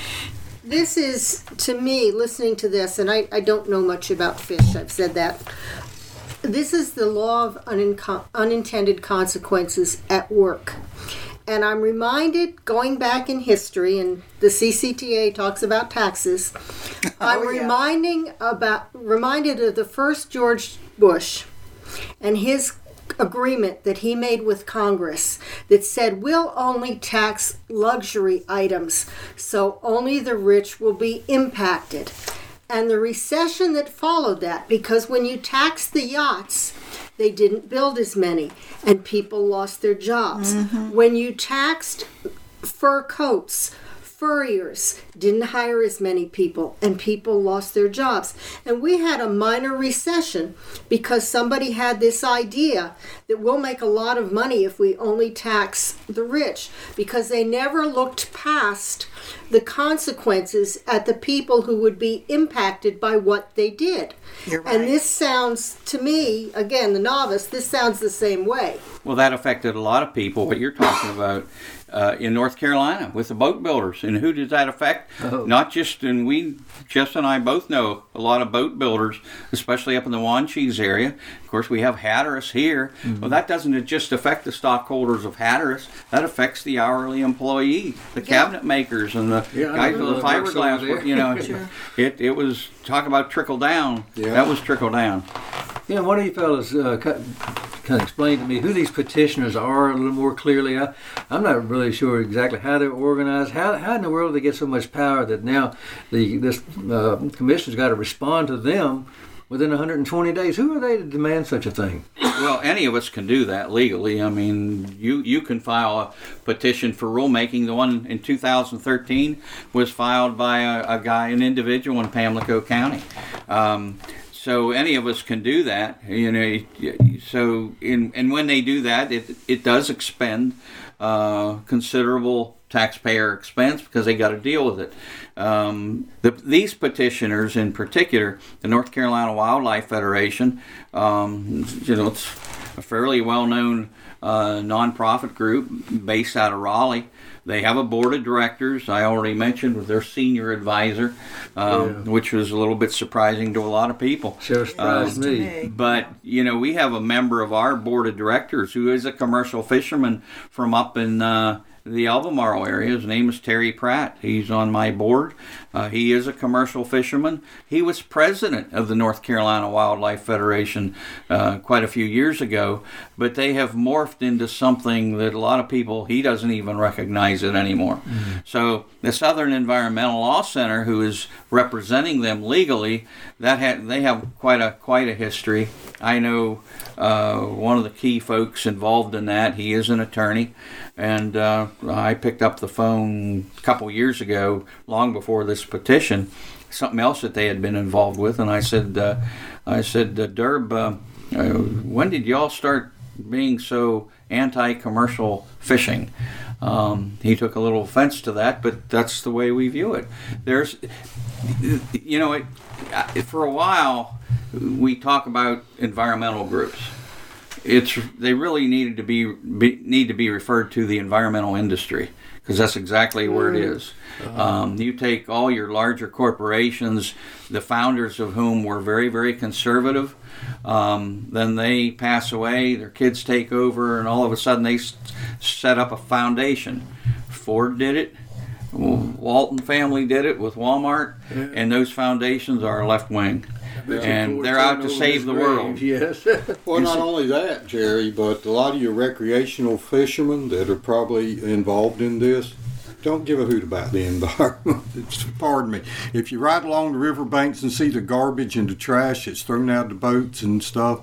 This is, to me, listening to this, and I, I don't know much about fish, I've said that. This is the law of uninco- unintended consequences at work. And I'm reminded, going back in history, and the C C T A talks about taxes, I'm oh, yeah. reminding about reminded of the first George Bush and his agreement that he made with Congress that said we'll only tax luxury items, so only the rich will be impacted. And the recession that followed that, because when you tax the yachts, they didn't build as many and people lost their jobs. Mm-hmm. When you taxed fur coats, furriers didn't hire as many people and people lost their jobs. And we had a minor recession because somebody had this idea that we'll make a lot of money if we only tax the rich, because they never looked past the consequences at the people who would be impacted by what they did. You're right. And this sounds, to me, again, the novice, this sounds the same way. Well, that affected a lot of people, what you're talking about uh, in North Carolina with the boat builders. And who does that affect? Oh. Not just, and we, Jess and I both know a lot of boat builders, especially up in the Wanchese area. Of course, we have Hatteras here. Mm-hmm. Well, that doesn't just affect the stockholders of Hatteras. That affects the hourly employee, the yeah. cabinet makers, and the yeah, guys with the fiberglass. Work, you know, sure. it, it was, talk about trickle down. Yeah. That was trickle down. Yeah, one of you fellas uh, kind of explain to me who these petitioners are a little more clearly. I, I'm not really sure exactly how they're organized. How, how in the world do they get so much power that now the this uh, commission's got to respond to them within one hundred twenty days? Who are they to demand such a thing? Well, any of us can do that legally. I mean, you, you can file a petition for rulemaking. The one in two thousand thirteen was filed by a, a guy, an individual in Pamlico County. Um, So any of us can do that, you know. So in and when they do that, it it does expend uh, considerable taxpayer expense because they got to deal with it. Um, the, these petitioners, in particular, the North Carolina Wildlife Federation, um, you know, it's a fairly well-known uh, nonprofit group based out of Raleigh. They have a board of directors, I already mentioned, with their senior advisor, um, yeah. which was a little bit surprising to a lot of people. Sure surprised um, me. But, you know, we have a member of our board of directors who is a commercial fisherman from up in uh, the Albemarle area. His name is Terry Pratt. He's on my board. Uh, he is a commercial fisherman. He was president of the North Carolina Wildlife Federation uh, quite a few years ago, but they have morphed into something that a lot of people, he doesn't even recognize it anymore. Mm-hmm. So the Southern Environmental Law Center, who is representing them legally, that ha- they have quite a quite a history. I know uh, one of the key folks involved in that. He is an attorney, and uh, I picked up the phone a couple years ago, long before this petition, something else that they had been involved with, and I said, uh, I said, uh, Derb, uh, uh, when did y'all start being so anti-commercial fishing? Um, he took a little offense to that, but that's the way we view it. There's, you know, it, for a while we talk about environmental groups. It's they really needed to be, be need to be referred to the environmental industry, because that's exactly where it is. Um, you take all your larger corporations, the founders of whom were very, very conservative, um, then they pass away, their kids take over, and all of a sudden they s- set up a foundation. Ford did it. Walton family did it with Walmart, yeah. and those foundations are left-wing. And they're out to save the world. Yes. Well, not only that, Jerry, but a lot of your recreational fishermen that are probably involved in this don't give a hoot about the environment. It's, pardon me. If you ride along the riverbanks and see the garbage and the trash that's thrown out of the boats and stuff,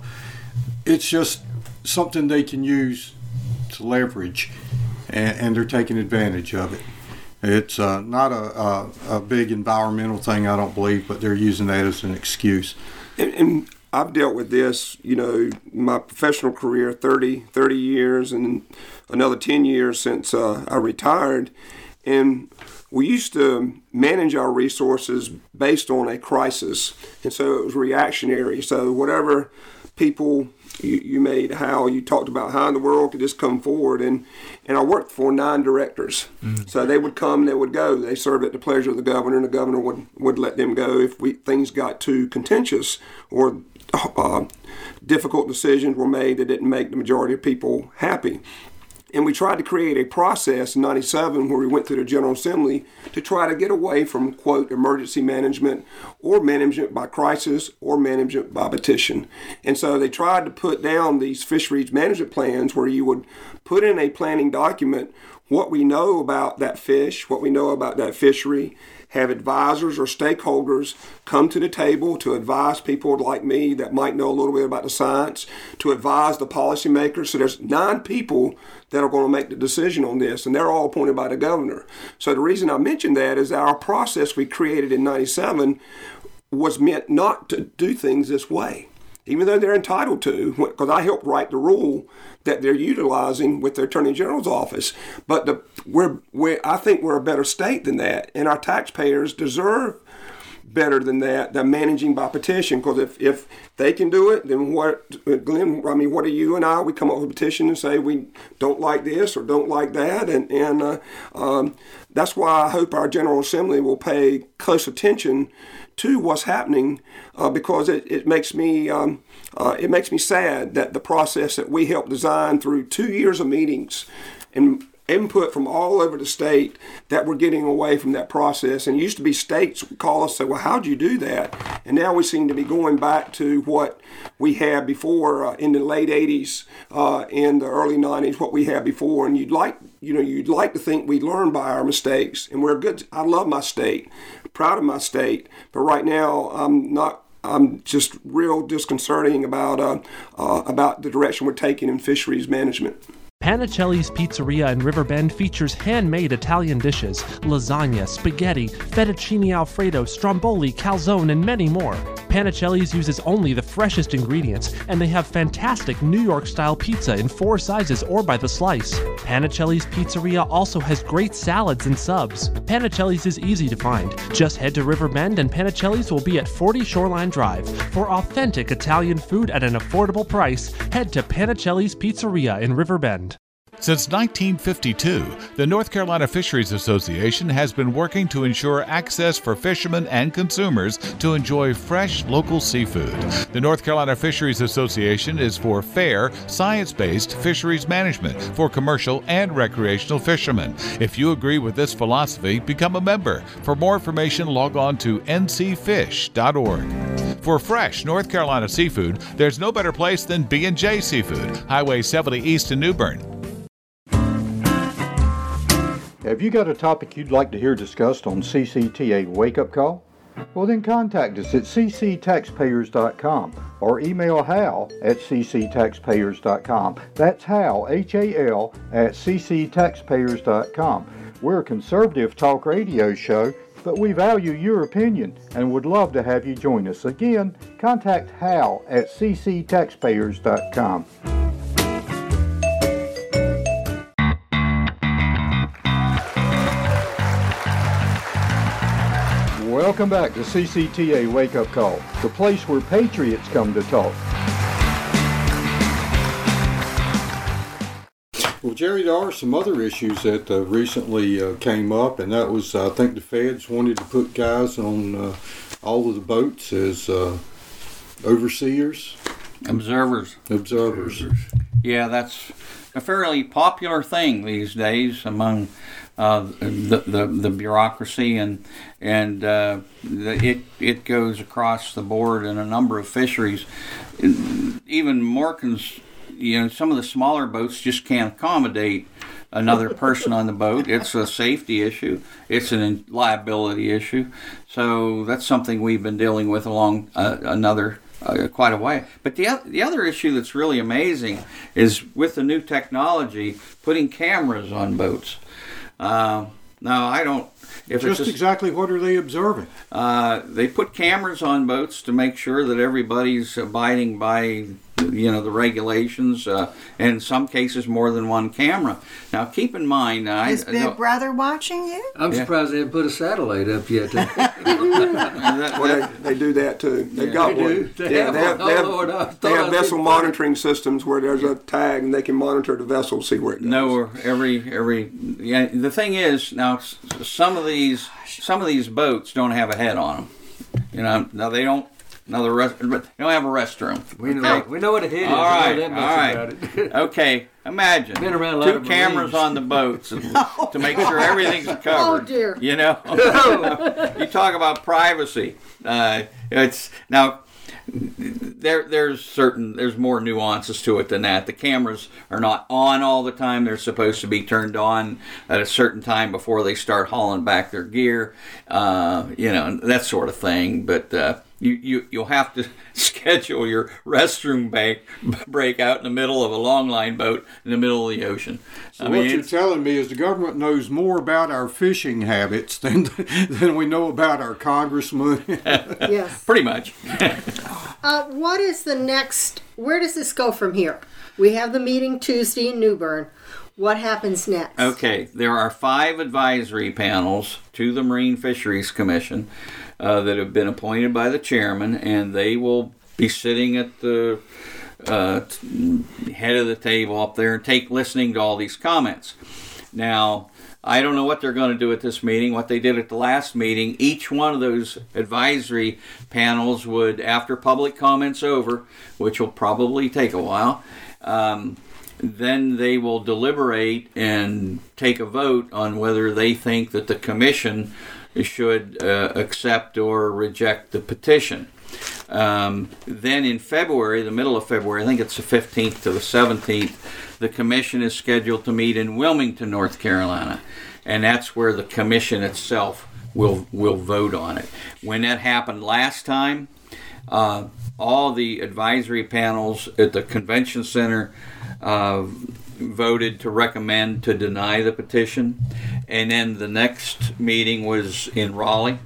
it's just something they can use to leverage, and, and they're taking advantage of it. It's uh, not a, a, a big environmental thing, I don't believe, but they're using that as an excuse. And, and I've dealt with this, you know, my professional career, thirty, thirty years, and another ten years since uh, I retired. And we used to manage our resources based on a crisis. And so it was reactionary. So whatever people you, you made, how you talked about how in the world could this come forward. And, and I worked for nine directors. Mm-hmm. So they would come, they would go. They served at the pleasure of the governor, and the governor would, would let them go if we things got too contentious or uh, difficult decisions were made that didn't make the majority of people happy. And we tried to create a process in ninety-seven where we went through the General Assembly to try to get away from, quote, emergency management or management by crisis or management by petition. And so they tried to put down these fisheries management plans where you would put in a planning document what we know about that fish, what we know about that fishery, have advisors or stakeholders come to the table to advise people like me that might know a little bit about the science, to advise the policymakers. So there's nine people that are going to make the decision on this, and they're all appointed by the governor. So the reason I mentioned that is our process we created in ninety-seven was meant not to do things this way, even though they're entitled to, because I helped write the rule that they're utilizing with the Attorney General's office. But the, we're, we're, I think we're a better state than that, and our taxpayers deserve better than that, than managing by petition. Because if, if they can do it, then what, Glenn, I mean, what are you and I? We come up with a petition and say we don't like this or don't like that. And, and uh, um, that's why I hope our General Assembly will pay close attention to what's happening, uh, because it, it makes me um, uh, it makes me sad that the process that we helped design through two years of meetings and input from all over the state, that we're getting away from that process. And it used to be states would call us and say, well, how'd you do that? And now we seem to be going back to what we had before uh, in the late eighties, uh, in the early nineties, what we had before. And you'd like, you know, you'd like to think we learn by our mistakes. And we're good. I love my state, proud of my state. But right now, I'm not. I'm just real disconcerting about uh, uh, about the direction we're taking in fisheries management. Panicelli's Pizzeria in Riverbend features handmade Italian dishes, lasagna, spaghetti, fettuccine alfredo, stromboli, calzone, and many more. Panicelli's uses only the freshest ingredients, and they have fantastic New York-style pizza in four sizes or by the slice. Panicelli's Pizzeria also has great salads and subs. Panicelli's is easy to find. Just head to Riverbend and Panicelli's will be at forty Shoreline Drive. For authentic Italian food at an affordable price, head to Panicelli's Pizzeria in Riverbend. Since nineteen fifty-two, the North Carolina Fisheries Association has been working to ensure access for fishermen and consumers to enjoy fresh local seafood. The North Carolina Fisheries Association is for fair, science-based fisheries management for commercial and recreational fishermen. If you agree with this philosophy, become a member. For more information, log on to n c fish dot org. For fresh North Carolina seafood, there's no better place than B and J Seafood, Highway seventy East in New Bern. Have you got a topic you'd like to hear discussed on C C T A Wake Up Call? Well, then contact us at c c taxpayers dot com or email Hal at c c taxpayers dot com. That's Hal, H A L, at c c taxpayers dot com. We're a conservative talk radio show, but we value your opinion and would love to have you join us. Again, contact Hal at c c taxpayers dot com. Welcome back to C C T A Wake Up Call, the place where patriots come to talk. Well, Jerry, there are some other issues that uh, recently uh, came up, and that was, uh, I think the feds wanted to put guys on uh, all of the boats as uh, overseers. Observers. Observers. Yeah, that's a fairly popular thing these days among uh, the, the the bureaucracy, and and uh, the, it it goes across the board in a number of fisheries. Even more, cons- you know, some of the smaller boats just can't accommodate another person on the boat. It's a safety issue. It's a liability issue. So that's something we've been dealing with along uh, another. Uh, quite a way. But the the other issue that's really amazing is with the new technology, putting cameras on boats. Uh, now, I don't... If Just it's a, exactly what are they observing? Uh, they put cameras on boats to make sure that everybody's abiding by, you know, the regulations. Uh, and in some cases, more than one camera. Now, keep in mind... Uh, Is I, Big no, Brother watching you? I'm Yeah. surprised they haven't put a satellite up yet. that, Well, that, they, they do that too. They've Yeah. got They one. do? They yeah, have they have, one? they Oh, have, Lord, I they thought have I vessel did. monitoring systems where there's a tag and they can monitor the vessel, see where it goes. No, every every yeah. The thing is, now s- some of these some of these boats don't have a head on them. You know, now they don't. Now the rest, they don't have a restroom. We know, we know what a hit is. All right, We know that all much right. about it. Okay, imagine Been around a lot two of cameras Marines. on the boats to make sure everything's covered. Oh, dear. You know, you talk about privacy. Uh, it's now. There, there's certain, there's more nuances to it than that. The cameras are not on all the time. They're supposed to be turned on at a certain time before they start hauling back their gear, uh, you know, that sort of thing. But uh, you, you, you'll have to schedule your restroom break, break out in the middle of a longline boat in the middle of the ocean. So I what mean, you're it's- telling me is the government knows more about our fishing habits than than we know about our congressmen. Yes. pretty much. Uh, what is the next? Where does this go from here? We have the meeting Tuesday in New Bern. What happens next? Okay, there are five advisory panels to the Marine Fisheries Commission. uh, that have been appointed by the chairman, and they will be sitting at the uh, head of the table up there and take listening to all these comments. Now, I don't know what they're going to do at this meeting. What they did at the last meeting, each one of those advisory panels would, after public comments over, which will probably take a while, um, then they will deliberate and take a vote on whether they think that the commission should uh, accept or reject the petition. Um, then in February, the middle of February, I think it's the fifteenth to the seventeenth, the commission is scheduled to meet in Wilmington, North Carolina, and that's where the commission itself will will vote on it. When that happened last time, uh, all the advisory panels at the convention center uh, voted to recommend to deny the petition, and then the next meeting was in Raleigh,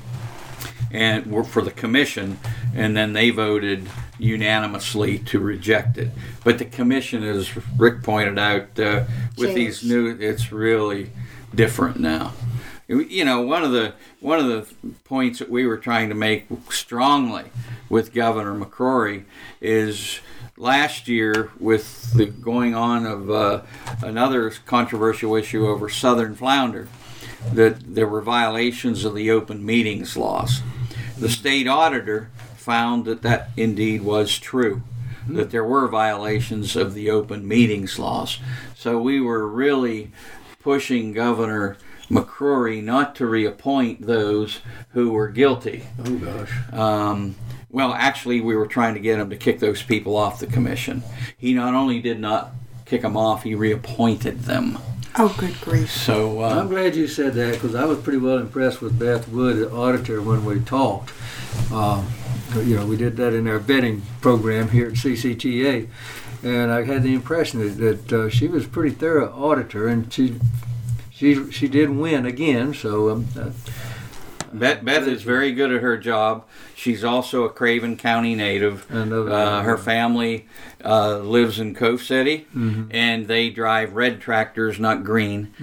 and were for the commission, and then they voted unanimously to reject it. But the commission, as Rick pointed out, uh, with Changed. these new, it's really different now. You know, one of the one of the points that we were trying to make strongly with Governor McCrory is last year, with the going on of uh, another controversial issue over southern flounder, that there were violations of the open meetings laws. The state auditor found that that indeed was true, that there were violations of the open meetings laws. So we were really pushing Governor McCrory not to reappoint those who were guilty. Oh, gosh. Um, well, actually, we were trying to get him to kick those people off the commission. He not only did not kick them off, he reappointed them. Oh, good grief. So uh, I'm glad you said that, because I was pretty well impressed with Beth Wood, the auditor, when we talked. Um, you know, we did that in our vetting program here at C C T A, and I had the impression that, that uh, she was a pretty thorough auditor, and she she she did win again. So um, uh, Beth, Beth is very good at her job. She's also a Craven County native. I know that. Uh, her family uh, lives in Cove City, Mhm. and they drive red tractors, not green.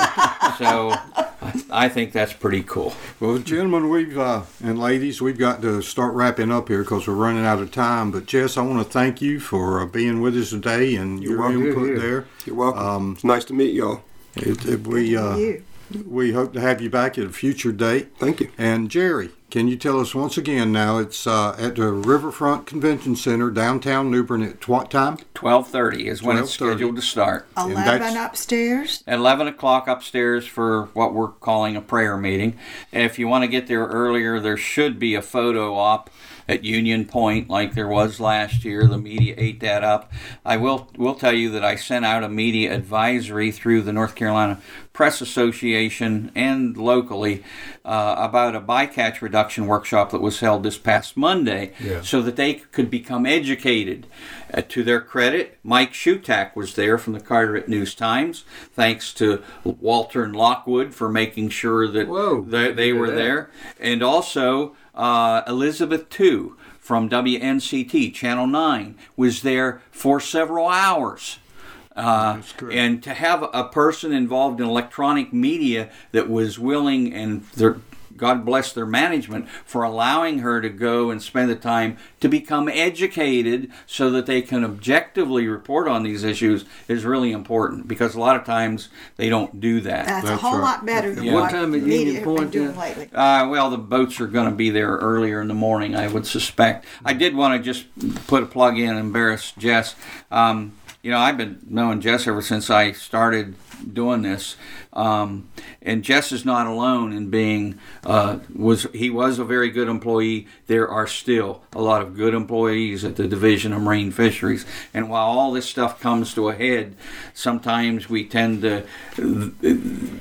So I, I think that's pretty cool. Well, gentlemen, we've uh, and ladies, we've got to start wrapping up here because we're running out of time. But Jess, I want to thank you for uh, being with us today and You're your welcome. input Here, here. there. You're welcome. Um, It's nice to meet y'all. It, it, we uh, You. we hope to have you back at a future date. Thank you. And Jerry, can you tell us once again now? It's uh, at the Riverfront Convention Center, downtown New Bern. At what time? twelve thirty is when it's twelve thirty. scheduled to start. that's- eleven upstairs. At eleven o'clock upstairs for what we're calling a prayer meeting. And if you want to get there earlier, there should be a photo op at Union Point like there was last year. The media ate that up. I will will tell you that I sent out a media advisory through the North Carolina Press Association and locally uh, about a bycatch reduction workshop that was held this past Monday, Yeah. so that they could become educated. Uh, to their credit, Mike Shutak was there from the Carteret News-Times. Thanks to Walter and Lockwood for making sure that Whoa, they, they look at were that. there. And also uh, Elizabeth Tu from W N C T, Channel nine, was there for several hours. Uh, and to have a person involved in electronic media that was willing, and their, God bless their management for allowing her to go and spend the time to become educated so that they can objectively report on these issues is really important, because a lot of times they don't do that. That's, a That's whole right. lot better than Yeah. what What time at media Union have been Point doing then? lately. Uh, well, the boats are going to be there earlier in the morning, I would suspect. I did want to just put a plug in and embarrass Jess. Um, you know, I've been knowing Jess ever since I started doing this. Um, and Jess is not alone in being, uh, was he was a very good employee. There are still a lot of good employees at the Division of Marine Fisheries. And while all this stuff comes to a head, sometimes we tend to, the,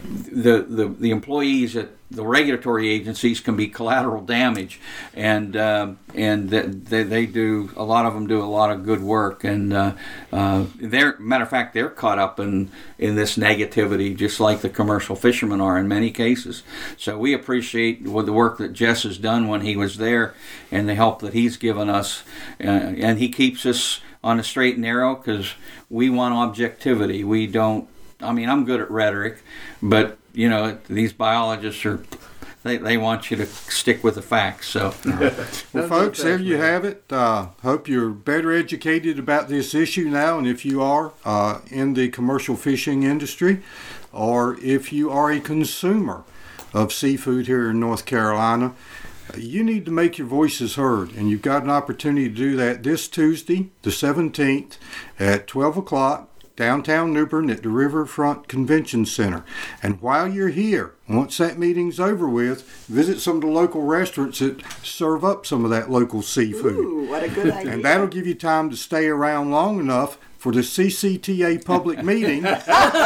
the, the employees at the regulatory agencies can be collateral damage, and uh, and they, they do, a lot of them do a lot of good work, and uh, uh, they're, matter of fact, they're caught up in in this negativity just like the commercial fishermen are in many cases. So we appreciate what the work that Jess has done when he was there, and the help that he's given us, uh, and he keeps us on the straight and narrow because we want objectivity. We don't. I mean, I'm good at rhetoric, but you know, these biologists are they, they want you to stick with the facts. So, well, folks, there you have it. Uh, hope you're better educated about this issue now, and if you are uh, in the commercial fishing industry, or if you are a consumer of seafood here in North Carolina, you need to make your voices heard, and you've got an opportunity to do that this Tuesday, the seventeenth, at twelve o'clock, downtown New Bern at the Riverfront Convention Center. And while you're here, once that meeting's over with, visit some of the local restaurants that serve up some of that local seafood. Ooh, what a good idea. And that'll give you time to stay around long enough for the C C T A public meeting that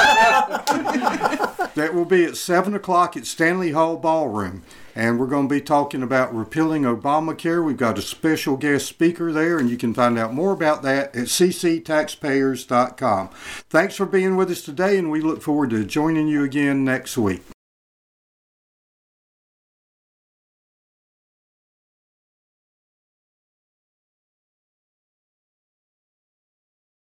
will be at seven o'clock at Stanley Hall Ballroom. And we're going to be talking about repealing Obamacare. We've got a special guest speaker there, and you can find out more about that at c c taxpayers dot com. Thanks for being with us today, and we look forward to joining you again next week.